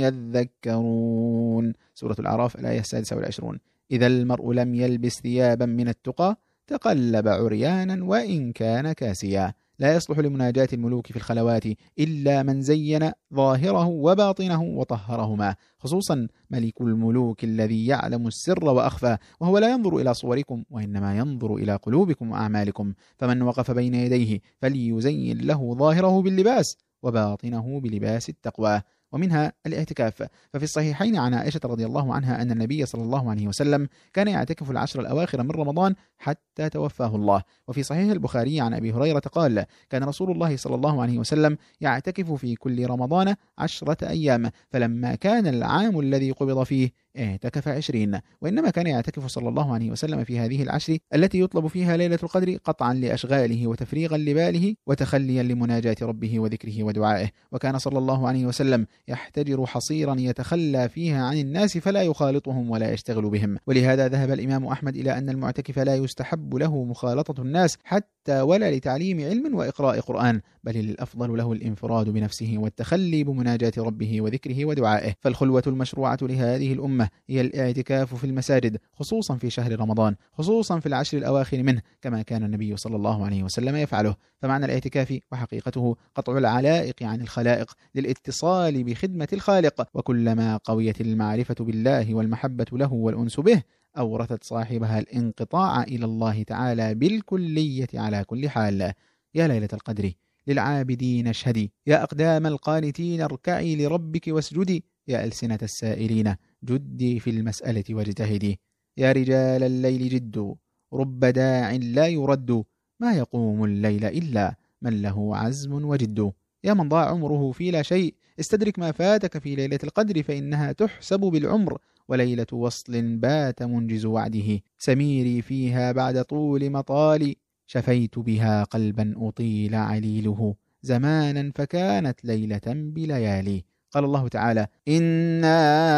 Speaker 2: يذكرون، سورة الأعراف الآية 26. إذا المرء لم يلبس ثيابا من التقى تقلب عريانا وإن كان كاسيا. لا يصلح لمناجاة الملوك في الخلوات إلا من زين ظاهره وباطنه وطهرهما، خصوصا ملك الملوك الذي يعلم السر وأخفى، وهو لا ينظر إلى صوركم وإنما ينظر إلى قلوبكم وأعمالكم. فمن وقف بين يديه فليزين له ظاهره باللباس وباطنه بلباس التقوى. ومنها الاعتكاف، ففي الصحيحين عن عائشة رضي الله عنها أن النبي صلى الله عليه وسلم كان يعتكف 10 الأواخر من رمضان حتى توفاه الله. وفي صحيح البخاري عن أبي هريرة قال: كان رسول الله صلى الله عليه وسلم يعتكف في كل رمضان 10 أيام، فلما كان العام الذي قبض فيه اعتكف 20. وإنما كان يعتكف صلى الله عليه وسلم في هذه 10 التي يطلب فيها ليلة القدر قطعا لأشغاله وتفريغا لباله وتخليا لمناجاة ربه وذكره ودعائه. وكان صلى الله عليه وسلم يحتجر حصيرا يتخلى فيها عن الناس فلا يخالطهم ولا يشتغل بهم. ولهذا ذهب الإمام أحمد إلى أن المعتكف لا يستحب له مخالطة الناس حتى ولا لتعليم علم وإقراء قرآن، بل الأفضل له الانفراد بنفسه والتخلي بمناجاة ربه وذكره ودعائه. فالخلوة المشروعة لهذه الأمة هي الاعتكاف في المساجد، خصوصا في شهر رمضان، خصوصا في 10 الأواخر منه، كما كان النبي صلى الله عليه وسلم يفعله. فمعنى الاعتكاف وحقيقته قطع العلائق عن الخلائق للاتصال بخدمة الخالق، وكلما قويت المعرفة بالله والمحبة له والأنس به أورثت صاحبها الانقطاع إلى الله تعالى بالكلية على كل حال. يا ليلة القدر للعابدين اشهدي، يا أقدام القانتين اركعي لربك واسجدي، يا ألسنة السائلين جدي في المسألة واجتهدي، يا رجال الليل جدوا رب داع لا يرد، ما يقوم الليل إلا من له عزم وجد. يا من ضاع عمره في لا شيء استدرك ما فاتك في ليلة القدر، فإنها تحسب بالعمر، وليلة وصل بات منجز وعده، سميري فيها بعد طول مطالي، شفيت بها قلبا أطيل عليله، زمانا فكانت ليلة بليالي. قال الله تعالى: إنا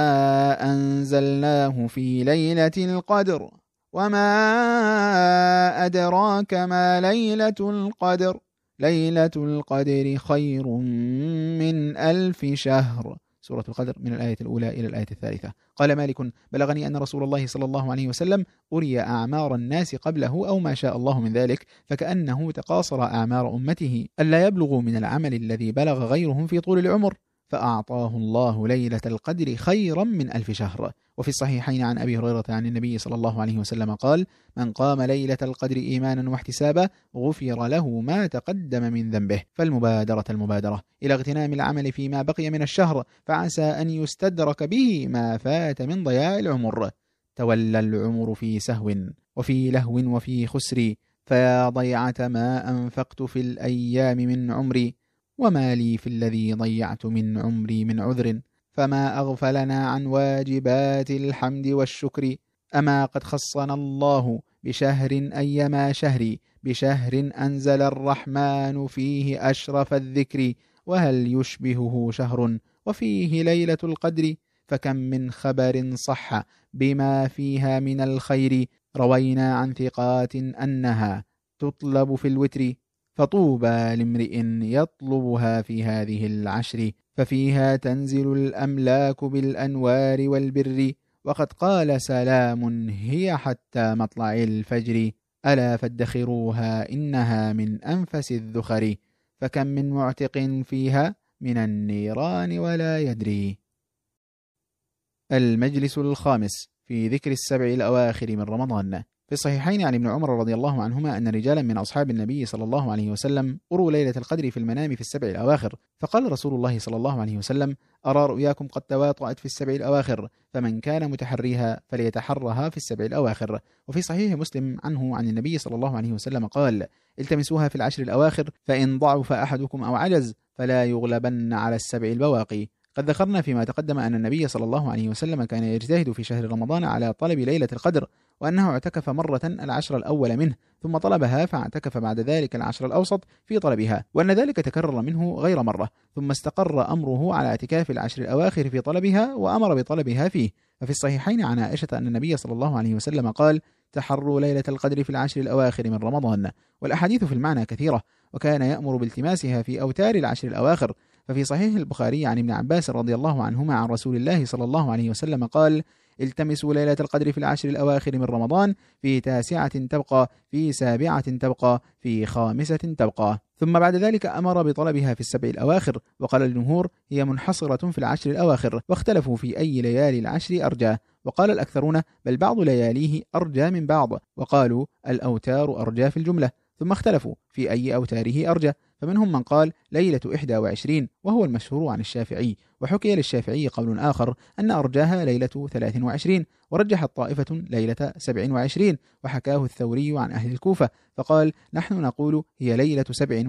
Speaker 2: أنزلناه في ليلة القدر وما أدراك ما ليلة القدر، ليلة القدر خير من 1000 شهر، سورة القدر من الآية الأولى إلى الآية 3. قال مالك: بلغني أن رسول الله صلى الله عليه وسلم أري أعمار الناس قبله أو ما شاء الله من ذلك، فكأنه تقاصر أعمار أمته ألا يبلغوا من العمل الذي بلغ غيرهم في طول العمر، فأعطاه الله ليلة القدر خيرا من 1000 شهر. وفي الصحيحين عن أبي هريرة عن النبي صلى الله عليه وسلم قال: من قام ليلة القدر إيمانا واحتسابا غفر له ما تقدم من ذنبه. المبادرة إلى اغتنام العمل فيما بقي من الشهر، فعسى أن يستدرك به ما فات من ضياع العمر. تولى العمر في سهو وفي لهو وفي خسر، فيا ضيعة ما أنفقت في الأيام من عمري، وما لي في الذي ضيعت من عمري من عذر، فما أغفلنا عن واجبات الحمد والشكر، أما قد خصنا الله بشهر أيما شهر، بشهر أنزل الرحمن فيه أشرف الذكر، وهل يشبهه شهر وفيه ليلة القدر، فكم من خبر صح بما فيها من الخير، روينا عن ثقات أنها تطلب في الوتر، فطوبى لامرئ يطلبها في هذه العشر، ففيها تنزل الأملاك بالأنوار والبر، وقد قال سلام هي حتى مطلع الفجر، ألا فادخروها إنها من أنفس الذخر، فكم من معتق فيها من النيران ولا يدري. المجلس الخامس في ذكر السبع الأواخر من رمضان. في الصحيحين عن ابن عمر رضي الله عنهما أن رجالا من أصحاب النبي صلى الله عليه وسلم أروا ليلة القدر في المنام في السبع الأواخر، فقال رسول الله صلى الله عليه وسلم: أرى رؤياكم قد تواطأت في السبع الأواخر، فمن كان متحريها فليتحرها في السبع الأواخر. وفي صحيح مسلم عنه عن النبي صلى الله عليه وسلم قال: التمسوها في العشر الأواخر، فإن ضعف أحدكم أو عجز فلا يغلبن على السبع البواقي. قد ذكرنا فيما تقدم أن النبي صلى الله عليه وسلم كان يجتهد في شهر رمضان على طلب ليلة القدر، وأنه اعتكف مرة العشر الأول منه ثم طلبها، فاعتكف بعد ذلك العشر الأوسط في طلبها، وأن ذلك تكرر منه غير مرة، ثم استقر أمره على اعتكاف العشر الأواخر في طلبها وأمر بطلبها فيه. ففي الصحيحين عن عائشة أن النبي صلى الله عليه وسلم قال: تحروا ليلة القدر في العشر الأواخر من رمضان. والأحاديث في المعنى كثيرة، وكان يأمر بالتماسها في أوتار العشر الأواخر. ففي صحيح البخاري عن ابن عباس رضي الله عنهما عن رسول الله صلى الله عليه وسلم قال: التمسوا ليلة القدر في العشر الأواخر من رمضان، في 9 تبقى، في 7 تبقى، في 5 تبقى. ثم بعد ذلك أمر بطلبها في السبع الأواخر. وقال الجمهور: هي منحصرة في العشر الأواخر، واختلفوا في أي ليالي العشر أرجى، وقال الأكثرون بل بعض لياليه أرجى من بعض، وقالوا الأوتار أرجى في الجملة، ثم اختلفوا في أي أوتاره أرجى، فمنهم من قال ليلة 21 وهو المشهور عن الشافعي، وحكي للشافعي قول آخر أن أرجاها ليلة 23، ورجحت طائفة ليلة 27، وحكاه الثوري عن أهل الكوفة فقال: نحن نقول هي ليلة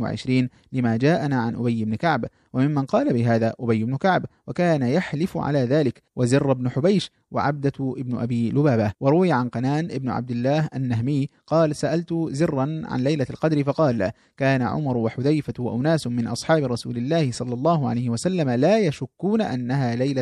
Speaker 2: 27 لما جاءنا عن أبي بن كعب. وممن قال بهذا أبي بن كعب، وكان يحلف على ذلك، وزر بن حبيش، وعبدة ابن أبي لبابة. وروي عن قنان ابن عبد الله النهمي قال: سألت زرا عن ليلة القدر فقال: كان عمر وحذيفة وأناس من أصحاب رسول الله صلى الله عليه وسلم لا يشكون أنها ليلة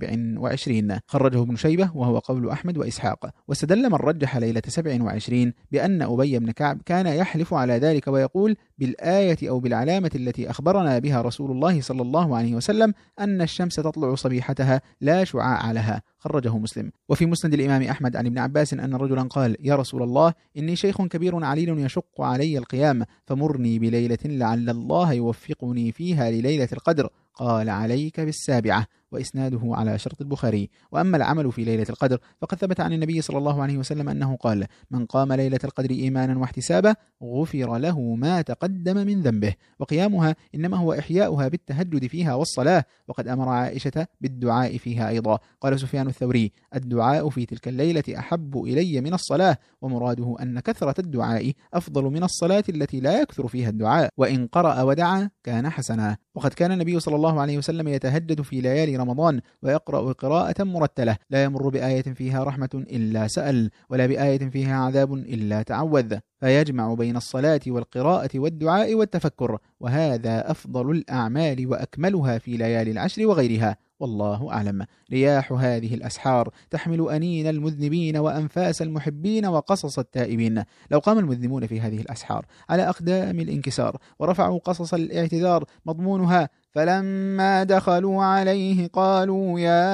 Speaker 2: 27. خرجه ابن شيبة وهو قول أحمد وإسحاق. واستدل من رجح ليلة 27 بأن أبي بن كعب كان يحلف على ذلك ويقول بالآية أو بالعلامة التي أخبرنا بها رسول الله صلى الله عليه وسلم أن الشمس تطلع صبيحتها لا شعاع لها. خرجه مسلم. وفي مسند الإمام أحمد عن ابن عباس أن رجلا قال: يا رسول الله، إني شيخ كبير عليل يشق علي القيام، فمرني بليلة لعل الله يوفقني فيها لليلة القدر. قال: عليك بالسابعة. وإسناده على شرط البخاري. وأما العمل في ليلة القدر فقد ثبت عن النبي صلى الله عليه وسلم أنه قال: من قام ليلة القدر إيمانا واحتسابا غفر له ما تقدم من ذنبه. وقيامها إنما هو إحياؤها بالتهجد فيها والصلاة، وقد أمر عائشة بالدعاء فيها أيضا. قال سفيان الثوري: الدعاء في تلك الليلة أحب إلي من الصلاة، ومراده أن كثرة الدعاء أفضل من الصلاة التي لا يكثر فيها الدعاء، وإن قرأ ودعا كان حسنا. وقد كان النبي صلى الله عليه وسلم يتهجد في ليالي رمضان ويقرأ قراءة مرتلة، لا يمر بآية فيها رحمة إلا سأل، ولا بآية فيها عذاب إلا تعوذ، فيجمع بين الصلاة والقراءة والدعاء والتفكر، وهذا أفضل الأعمال وأكملها في ليالي العشر وغيرها، والله أعلم. رياح هذه الأسحار تحمل أنين المذنبين وأنفاس المحبين وقصص التائبين. لو قام المذنبون في هذه الأسحار على أقدام الانكسار ورفعوا قصص الاعتذار مضمونها: فلما دخلوا عليه قالوا يا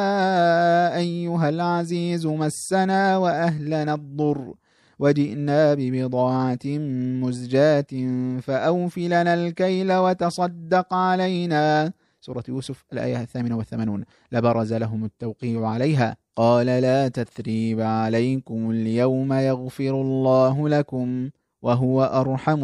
Speaker 2: أيها العزيز مسنا وأهلنا الضر وجئنا ببضاعة مزجاة فأوف لنا الكيل وتصدق علينا. سورة يوسف الآية 88. لبرز لهم التوقيع عليها. قال: لا تثريب عليكم اليوم يغفر الله لكم وهو أرحم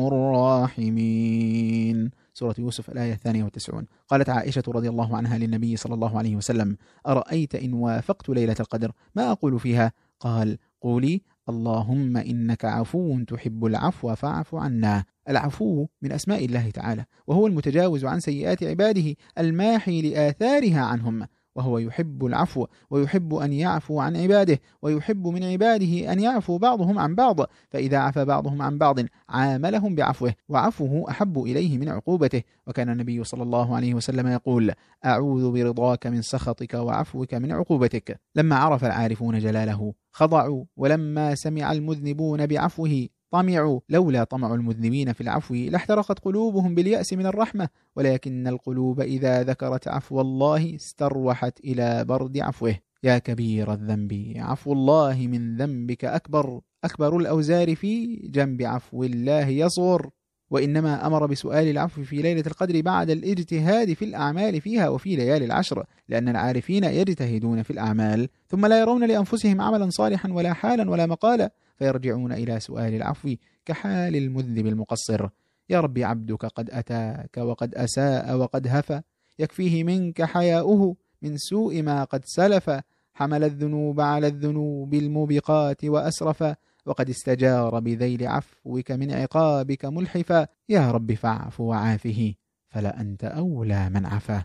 Speaker 2: الراحمين. سورة يوسف الآية 92. قالت عائشة رضي الله عنها للنبي صلى الله عليه وسلم: أرأيت إن وافقت ليلة القدر ما أقول فيها؟ قال: قولي: اللهم إنك عفو تحب العفو فاعف عنا. العفو من أسماء الله تعالى، وهو المتجاوز عن سيئات عباده الماحي لآثارها عنهم. وهو يحب العفو ويحب أن يعفو عن عباده، ويحب من عباده أن يعفو بعضهم عن بعض، فإذا عفى بعضهم عن بعض عاملهم بعفوه، وعفوه أحب إليه من عقوبته. وكان النبي صلى الله عليه وسلم يقول: أعوذ برضاك من سخطك وعفوك من عقوبتك. لما عرف العارفون جلاله خضعوا، ولما سمع المذنبون بعفوه طمعوا. لولا طمع المذنبين في العفو لاحترقت قلوبهم باليأس من الرحمة، ولكن القلوب إذا ذكرت عفو الله استروحت إلى برد عفوه. يا كبير الذنب، عفو الله من ذنبك أكبر الأوزار في جنب عفو الله يصغر. وإنما أمر بسؤال العفو في ليلة القدر بعد الاجتهاد في الأعمال فيها وفي ليالي العشر، لأن العارفين يجتهدون في الأعمال ثم لا يرون لأنفسهم عملا صالحا ولا حالا ولا مقالا، فيرجعون إلى سؤال العفو كحال المذنب المقصر. يا ربي، عبدك قد أتاك وقد أساء وقد هفى، يكفيه منك حياؤه من سوء ما قد سلف، حمل الذنوب على الذنوب الموبقات وأسرف، وقد استجار بذيل عفوك من عقابك ملحفا. يا رب فاعف وعافه، فلا أنت أولى من عفا.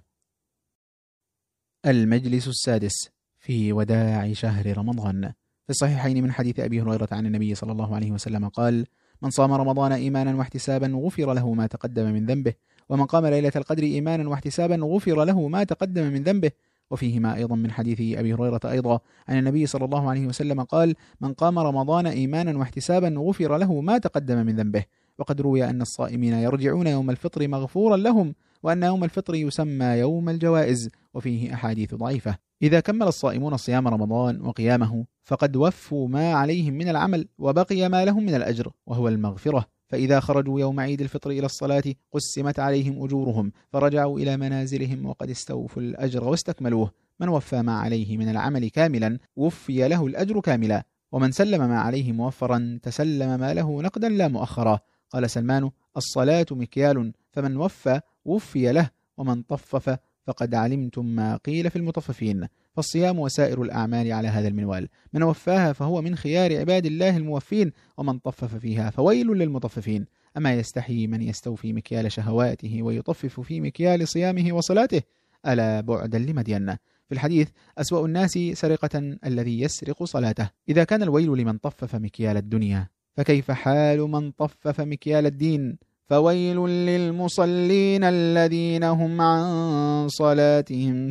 Speaker 2: المجلس السادس في وداع شهر رمضان. في الصحيحين من حديث أبي هريرة عن النبي صلى الله عليه وسلم قال: من صام رمضان إيمانا واحتسابا غفر له ما تقدم من ذنبه، ومن قام ليلة القدر إيمانا واحتسابا غفر له ما تقدم من ذنبه. وفيهما أيضا من حديث أبي هريرة أيضا عن النبي صلى الله عليه وسلم قال: من قام رمضان إيمانا واحتسابا غفر له ما تقدم من ذنبه. وقد روي أن الصائمين يرجعون يوم الفطر مغفورا لهم، وأن يوم الفطر يسمى يوم الجوائز، وفيه أحاديث ضعيفة. إذا كمل الصائمون صيام رمضان وقيامه فقد وفوا ما عليهم من العمل، وبقي ما لهم من الأجر وهو المغفرة. فإذا خرجوا يوم عيد الفطر إلى الصلاة قسمت عليهم أجورهم، فرجعوا إلى منازلهم وقد استوفوا الأجر واستكملوه. من وفى ما عليه من العمل كاملا وفي له الأجر كاملا، ومن سلم ما عليه موفرا تسلم ما له نقدا لا مؤخرا. قال سلمان: الصلاة مكيال، فمن وفي له، ومن طفف فقد علمتم ما قيل في المطففين. فالصيام وسائر الأعمال على هذا المنوال، من وفاها فهو من خيار عباد الله الموفين، ومن طفف فيها فويل للمطففين. أما يستحي من يستوفي مكيال شهواته ويطفف في مكيال صيامه وصلاته؟ ألا بعدا لمدين. في الحديث: أسوأ الناس سرقة الذي يسرق صلاته. إذا كان الويل لمن طفف مكيال الدنيا، فكيف حال من طفف مكيال الدين؟ فويل للمصلين الذين هم عن صلاتهم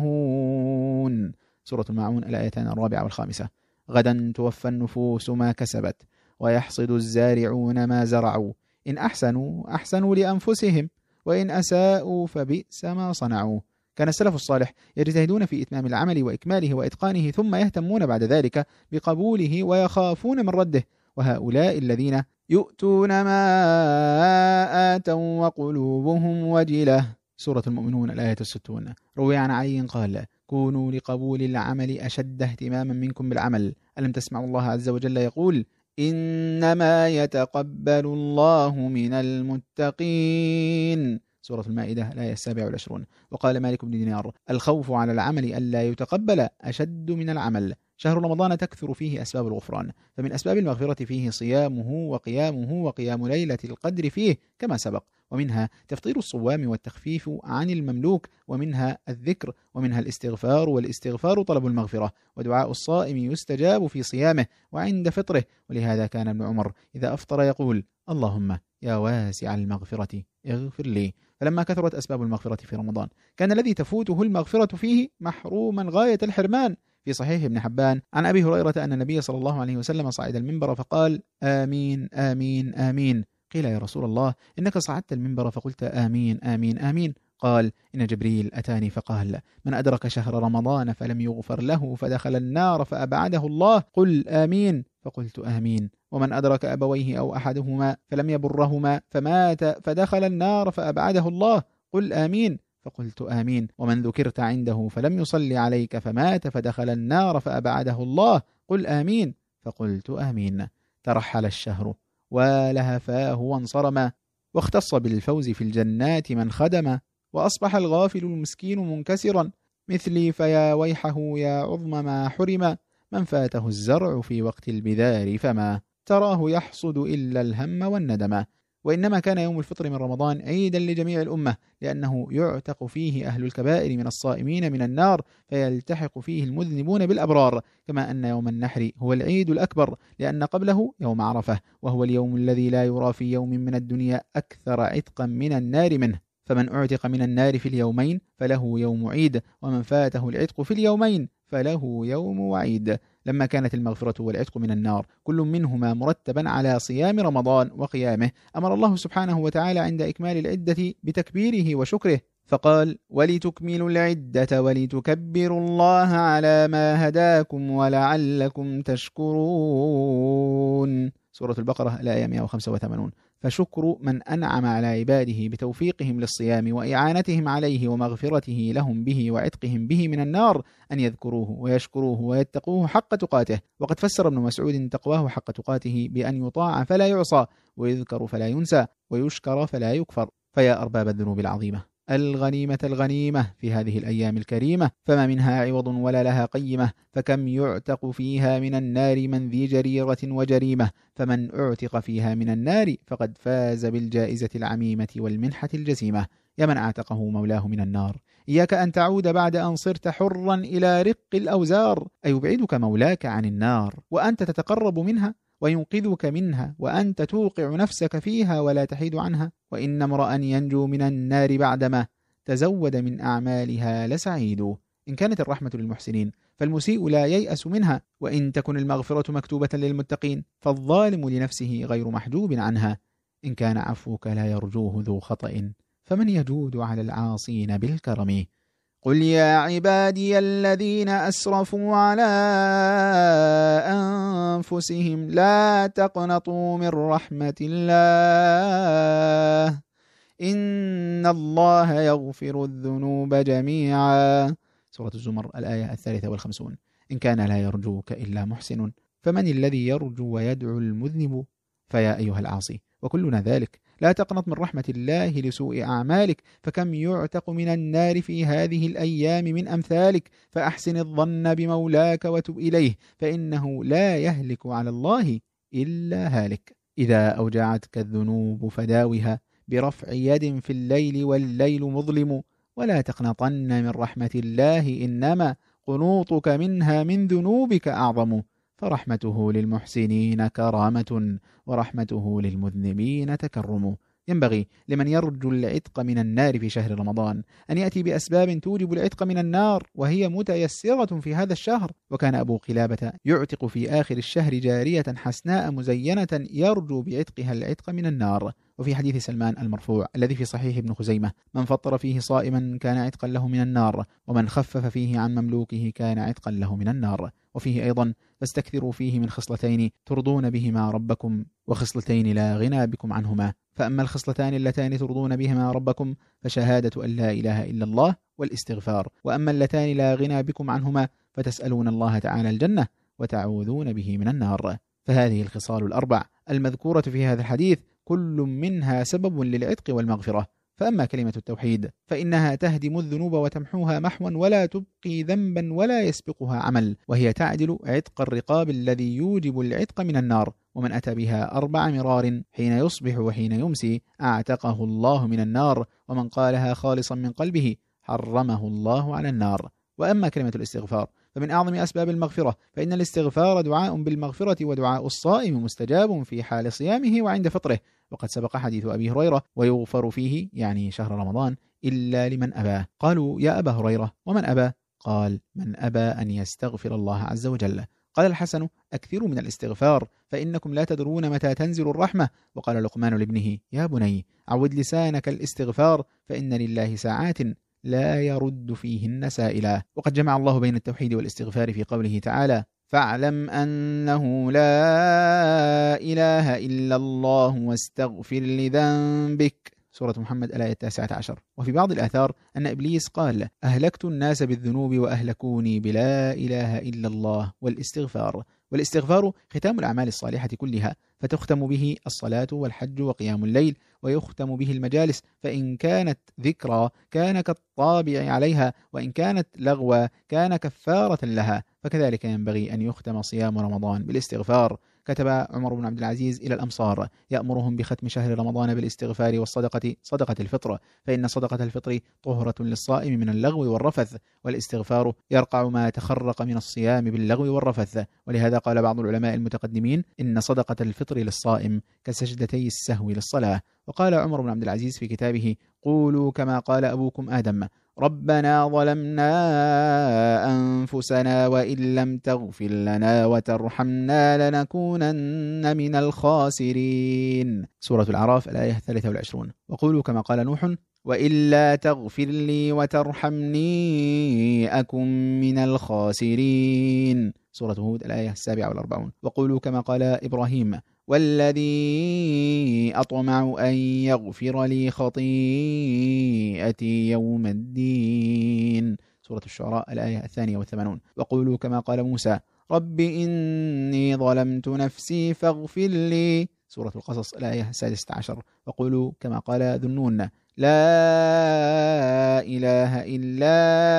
Speaker 2: ساهون. سورة الماعون، الآيتان 4 و5. غدا توفى النفوس ما كسبت، ويحصد الزارعون ما زرعوا. إن أحسنوا لأنفسهم، وإن أساءوا فبئس ما صنعوا. كان السلف الصالح يجتهدون في إتمام العمل وإكماله وإتقانه، ثم يهتمون بعد ذلك بقبوله ويخافون من رده. وهؤلاء الذين يؤتون ما آتوا وقلوبهم وجلة. سورة المؤمنون، الآية 60. روي عن علي قال: كونوا لقبول العمل أشد اهتماما منكم بالعمل. ألم تسمعوا الله عز وجل يقول: إنما يتقبل الله من المتقين. سورة المائدة، الآية 27. وقال مالك بن دينار: الخوف على العمل ألا يتقبل أشد من العمل. شهر رمضان تكثر فيه أسباب الغفران، فمن أسباب المغفرة فيه صيامه وقيامه وقيام ليلة القدر فيه كما سبق، ومنها تفطير الصوام والتخفيف عن المملوك، ومنها الذكر، ومنها الاستغفار، والاستغفار طلب المغفرة، ودعاء الصائم يستجاب في صيامه وعند فطره. ولهذا كان ابن عمر إذا أفطر يقول: اللهم يا واسع المغفرة اغفر لي. فلما كثرت أسباب المغفرة في رمضان كان الذي تفوته المغفرة فيه محروما غاية الحرمان. في صحيح ابن حبان عن أبي هريرة أن النبي صلى الله عليه وسلم صعد المنبر فقال: آمين آمين آمين. قيل: يا رسول الله، إنك صعدت المنبر فقلت آمين آمين آمين. قال: إن جبريل أتاني فقال: من أدرك شهر رمضان فلم يغفر له فدخل النار فأبعده الله، قل آمين. فقلت آمين. ومن أدرك أبويه أو أحدهما فلم يبرهما فمات فدخل النار فأبعده الله، قل آمين. فقلت آمين. ومن ذكرت عنده فلم يصلي عليك فمات فدخل النار فأبعده الله، قل آمين. فقلت آمين. ترحل الشهر ولهفاه وانصرما، واختص بالفوز في الجنات من خدم، وأصبح الغافل المسكين منكسرا مثلي، فيا ويحه يا عظم ما حرم، من فاته الزرع في وقت البذار فما تراه يحصد إلا الهم والندم. وإنما كان يوم الفطر من رمضان عيدا لجميع الأمة، لأنه يعتق فيه أهل الكبائر من الصائمين من النار، فيلتحق فيه المذنبون بالأبرار، كما أن يوم النحر هو العيد الأكبر، لأن قبله يوم عرفة، وهو اليوم الذي لا يرى في يوم من الدنيا أكثر عتقا من النار منه. فمن أعتق من النار في اليومين فله يوم عيد، ومن فاته العتق في اليومين فله يوم وعيد. لما كانت المغفرة والعتق من النار كل منهما مرتبا على صيام رمضان وقيامه، أمر الله سبحانه وتعالى عند إكمال العدة بتكبيره وشكره، فقال: ولتكملوا العدة ولتكبروا الله على ما هداكم ولعلكم تشكرون. سورة البقرة الآية 185. فشكر من أنعم على عباده بتوفيقهم للصيام وإعانتهم عليه ومغفرته لهم به وعتقهم به من النار أن يذكروه ويشكروه ويتقوه حق تقاته. وقد فسر ابن مسعود تقواه حق تقاته بأن يطاع فلا يعصى، ويذكر فلا ينسى، ويشكر فلا يكفر. فيا أرباب الذنوب العظيمة، الغنيمة في هذه الأيام الكريمة، فما منها عوض ولا لها قيمة، فكم يعتق فيها من النار من ذي جريرة وجريمة، فمن اعتق فيها من النار فقد فاز بالجائزة العميمة والمنحة الجسيمة. يا من اعتقه مولاه من النار، إياك أن تعود بعد أن صرت حرا إلى رق الأوزار، أيبعدك مولاك عن النار وأنت تتقرب منها، وينقذك منها وأنت توقع نفسك فيها ولا تحيد عنها. وإن امرأ ينجو من النار بعدما تزود من أعمالها لسعيد. إن كانت الرحمة للمحسنين فالمسيء لا ييأس منها، وإن تكن المغفرة مكتوبة للمتقين فالظالم لنفسه غير محجوب عنها. إن كان عفوك لا يرجوه ذو خطأ فمن يجود على العاصين بالكرم. قل يا عبادي الذين أسرفوا على أنفسهم لا تقنطوا من رحمة الله إن الله يغفر الذنوب جميعا. سورة الزمر الآية 53. إن كان لا يرجوك إلا محسن فمن الذي يرجو ويدعو المذنب؟ فيا أيها العاصي وكلنا ذلك، لا تقنط من رحمة الله لسوء أعمالك، فكم يعتق من النار في هذه الأيام من أمثالك، فأحسن الظن بمولاك وتب إليه، فإنه لا يهلك على الله إلا هالك. إذا أوجعتك الذنوب فداوها برفع يد في الليل والليل مظلم، ولا تقنطن من رحمة الله إنما قنوطك منها من ذنوبك أعظم، فرحمته للمحسنين كرامة ورحمته للمذنبين تكرم. ينبغي لمن يرجو العتق من النار في شهر رمضان أن يأتي بأسباب توجب العتق من النار، وهي متيسرة في هذا الشهر. وكان أبو قلابة يعتق في آخر الشهر جارية حسناء مزينة يرجو بعتقها العتق من النار. وفي حديث سلمان المرفوع الذي في صحيح ابن خزيمة: من فطر فيه صائما كان عتقا له من النار، ومن خفف فيه عن مملوكه كان عتقا له من النار. وفيه أيضا: فاستكثروا فيه من خصلتين ترضون بهما ربكم وخصلتين لا غنى بكم عنهما. فأما الخصلتان اللتان ترضون بهما ربكم فشهادة أن لا إله إلا الله والاستغفار، وأما اللتان لا غنى بكم عنهما فتسألون الله تعالى الجنة وتعوذون به من النار. فهذه الخصال الأربع المذكورة في هذا الحديث كل منها سبب للعتق والمغفرة. فأما كلمة التوحيد فإنها تهدم الذنوب وتمحوها محوا ولا تبقي ذنبا ولا يسبقها عمل، وهي تعدل عتق الرقاب الذي يوجب العتق من النار. ومن أتى بها 4 مرار حين يصبح وحين يمسي أعتقه الله من النار، ومن قالها خالصا من قلبه حرمه الله على النار. وأما كلمة الاستغفار فمن أعظم أسباب المغفرة، فإن الاستغفار دعاء بالمغفرة، ودعاء الصائم مستجاب في حال صيامه وعند فطره. وقد سبق حديث أبي هريرة: ويغفر فيه يعني شهر رمضان إلا لمن أبى. قالوا: يا أبا هريرة ومن أبى؟ قال: من أبى أن يستغفر الله عز وجل. قال الحسن: أكثروا من الاستغفار فإنكم لا تدرون متى تنزل الرحمة. وقال لقمان لابنه: يا بني عود لسانك الاستغفار فإن لله ساعات لا يرد فيهن سائلا. وقد جمع الله بين التوحيد والاستغفار في قوله تعالى: فاعلم أنه لا إله إلا الله واستغفر لذنبك. سورة محمد الآية 19. وفي بعض الآثار أن إبليس قال: أهلكت الناس بالذنوب وأهلكوني بلا إله إلا الله والاستغفار. والاستغفار ختام الأعمال الصالحة كلها، فتختم به الصلاة والحج وقيام الليل، ويختم به المجالس، فإن كانت ذكرى كان كالطابع عليها، وإن كانت لغوى كان كفارة لها. فكذلك ينبغي أن يختم صيام رمضان بالاستغفار، كتب عمر بن عبد العزيز إلى الأمصار يأمرهم بختم شهر رمضان بالاستغفار والصدقة صدقة الفطر، فإن صدقة الفطر طهرة للصائم من اللغو والرفث، والاستغفار يرقع ما تخرق من الصيام باللغو والرفث. ولهذا قال بعض العلماء المتقدمين إن صدقة الفطر للصائم كسجدتي السهو للصلاة. وقال عمر بن عبد العزيز في كتابه: قولوا كما قال أبوكم آدم: ربنا ظلمنا أنفسنا وإن لم تغفر لنا وترحمنا لنكونن من الخاسرين. سورة الأعراف الآية 23. وقولوا كما قال نوح: وإلا تغفر لي وترحمني أكن من الخاسرين. سورة هود الآية 47. وقولوا كما قال إبراهيم: والذي أطمع أن يغفر لي خطيئتي يوم الدين. سورة الشعراء الآية 82. وقولوا كما قال موسى: رب إني ظلمت نفسي فاغفر لي. سورة القصص الآية 16. وقولوا كما قال ذو النون: لا إله إلا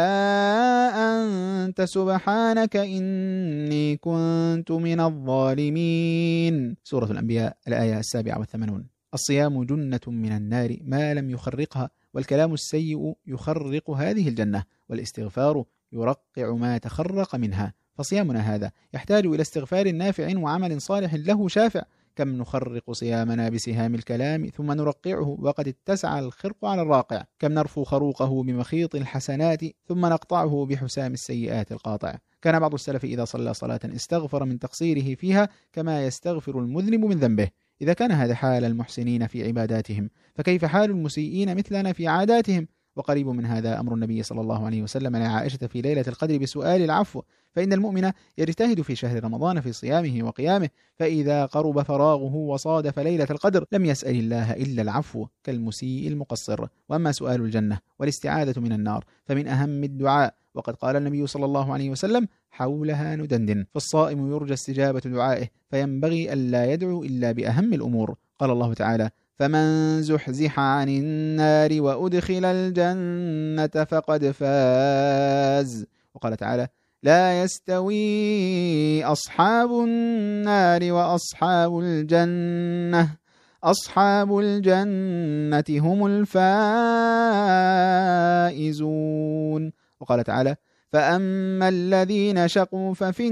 Speaker 2: أنت سبحانك إني كنت من الظالمين. سورة الأنبياء الآية 87. الصيام جنة من النار ما لم يخرقها، والكلام السيء يخرق هذه الجنة، والاستغفار يرقع ما تخرق منها. فصيامنا هذا يحتاج إلى استغفار نافع وعمل صالح له شافع. كم نخرق صيامنا بسهام الكلام ثم نرقعه وقد اتسع الخرق على الراقع. كم نرفو خروقه بمخيط الحسنات ثم نقطعه بحسام السيئات القاطع. كان بعض السلف إذا صلى صلاة استغفر من تقصيره فيها كما يستغفر المذنب من ذنبه. إذا كان هذا حال المحسنين في عباداتهم، فكيف حال المسيئين مثلنا في عاداتهم؟ وقريب من هذا أمر النبي صلى الله عليه وسلم لعائشة في ليلة القدر بسؤال العفو، فإن المؤمن يجتهد في شهر رمضان في صيامه وقيامه، فإذا قرب فراغه وصادف ليلة القدر لم يسأل الله إلا العفو كالمسيء المقصر. وأما سؤال الجنة والاستعاذة من النار فمن أهم الدعاء، وقد قال النبي صلى الله عليه وسلم: حولها ندندن. فالصائم يرجى استجابة دعائه، فينبغي ألا يدعو إلا بأهم الأمور. قال الله تعالى: فمن زحزح عن النار وأدخل الجنة فقد فاز. وقال تعالى: لا يستوي أصحاب النار وأصحاب الجنة، أصحاب الجنة هم الفائزون. وقال تعالى: فأما الذين شقوا ففي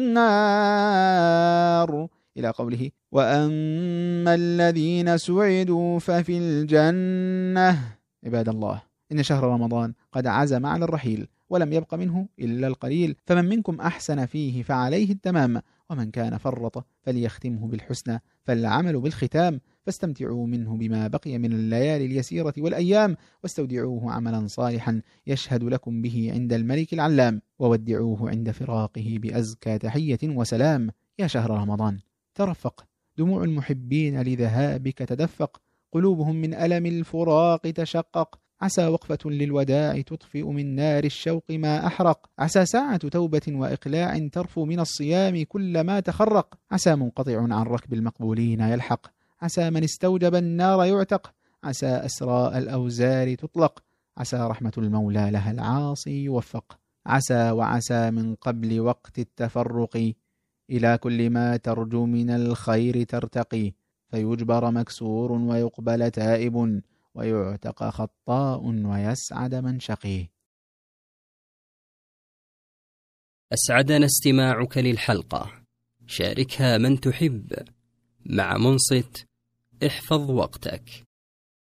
Speaker 2: النار، إلى قوله: وأما الذين سعدوا ففي الجنة. عباد الله، إن شهر رمضان قد عزم على الرحيل ولم يبق منه إلا القليل، فمن منكم أحسن فيه فعليه التمام، ومن كان فرط فليختمه بالحسنى، فالعمل بالختام. فاستمتعوا منه بما بقي من الليالي اليسيرة والأيام، واستودعوه عملا صالحا يشهد لكم به عند الملك العلام، وودعوه عند فراقه بأزكى تحية وسلام. يا شهر رمضان ترفق، دموع المحبين لذهابك تدفق، قلوبهم من ألم الفراق تشقق. عسى وقفة للوداع تطفئ من نار الشوق ما أحرق، عسى ساعة توبة وإقلاع ترفو من الصيام كل ما تخرق، عسى منقطع عن ركب المقبولين يلحق، عسى من استوجب النار يعتق، عسى أسراء الأوزار تطلق، عسى رحمة المولى لها العاصي يوفق، عسى وعسى من قبل وقت التفرق إلى كل ما ترجو من الخير ترتقي، فيجبر مكسور ويقبل تائب، ويعتق خطاء ويسعد من شقي.
Speaker 1: أسعدنا استماعك للحلقة، شاركها من تحب. مع منصت احفظ وقتك.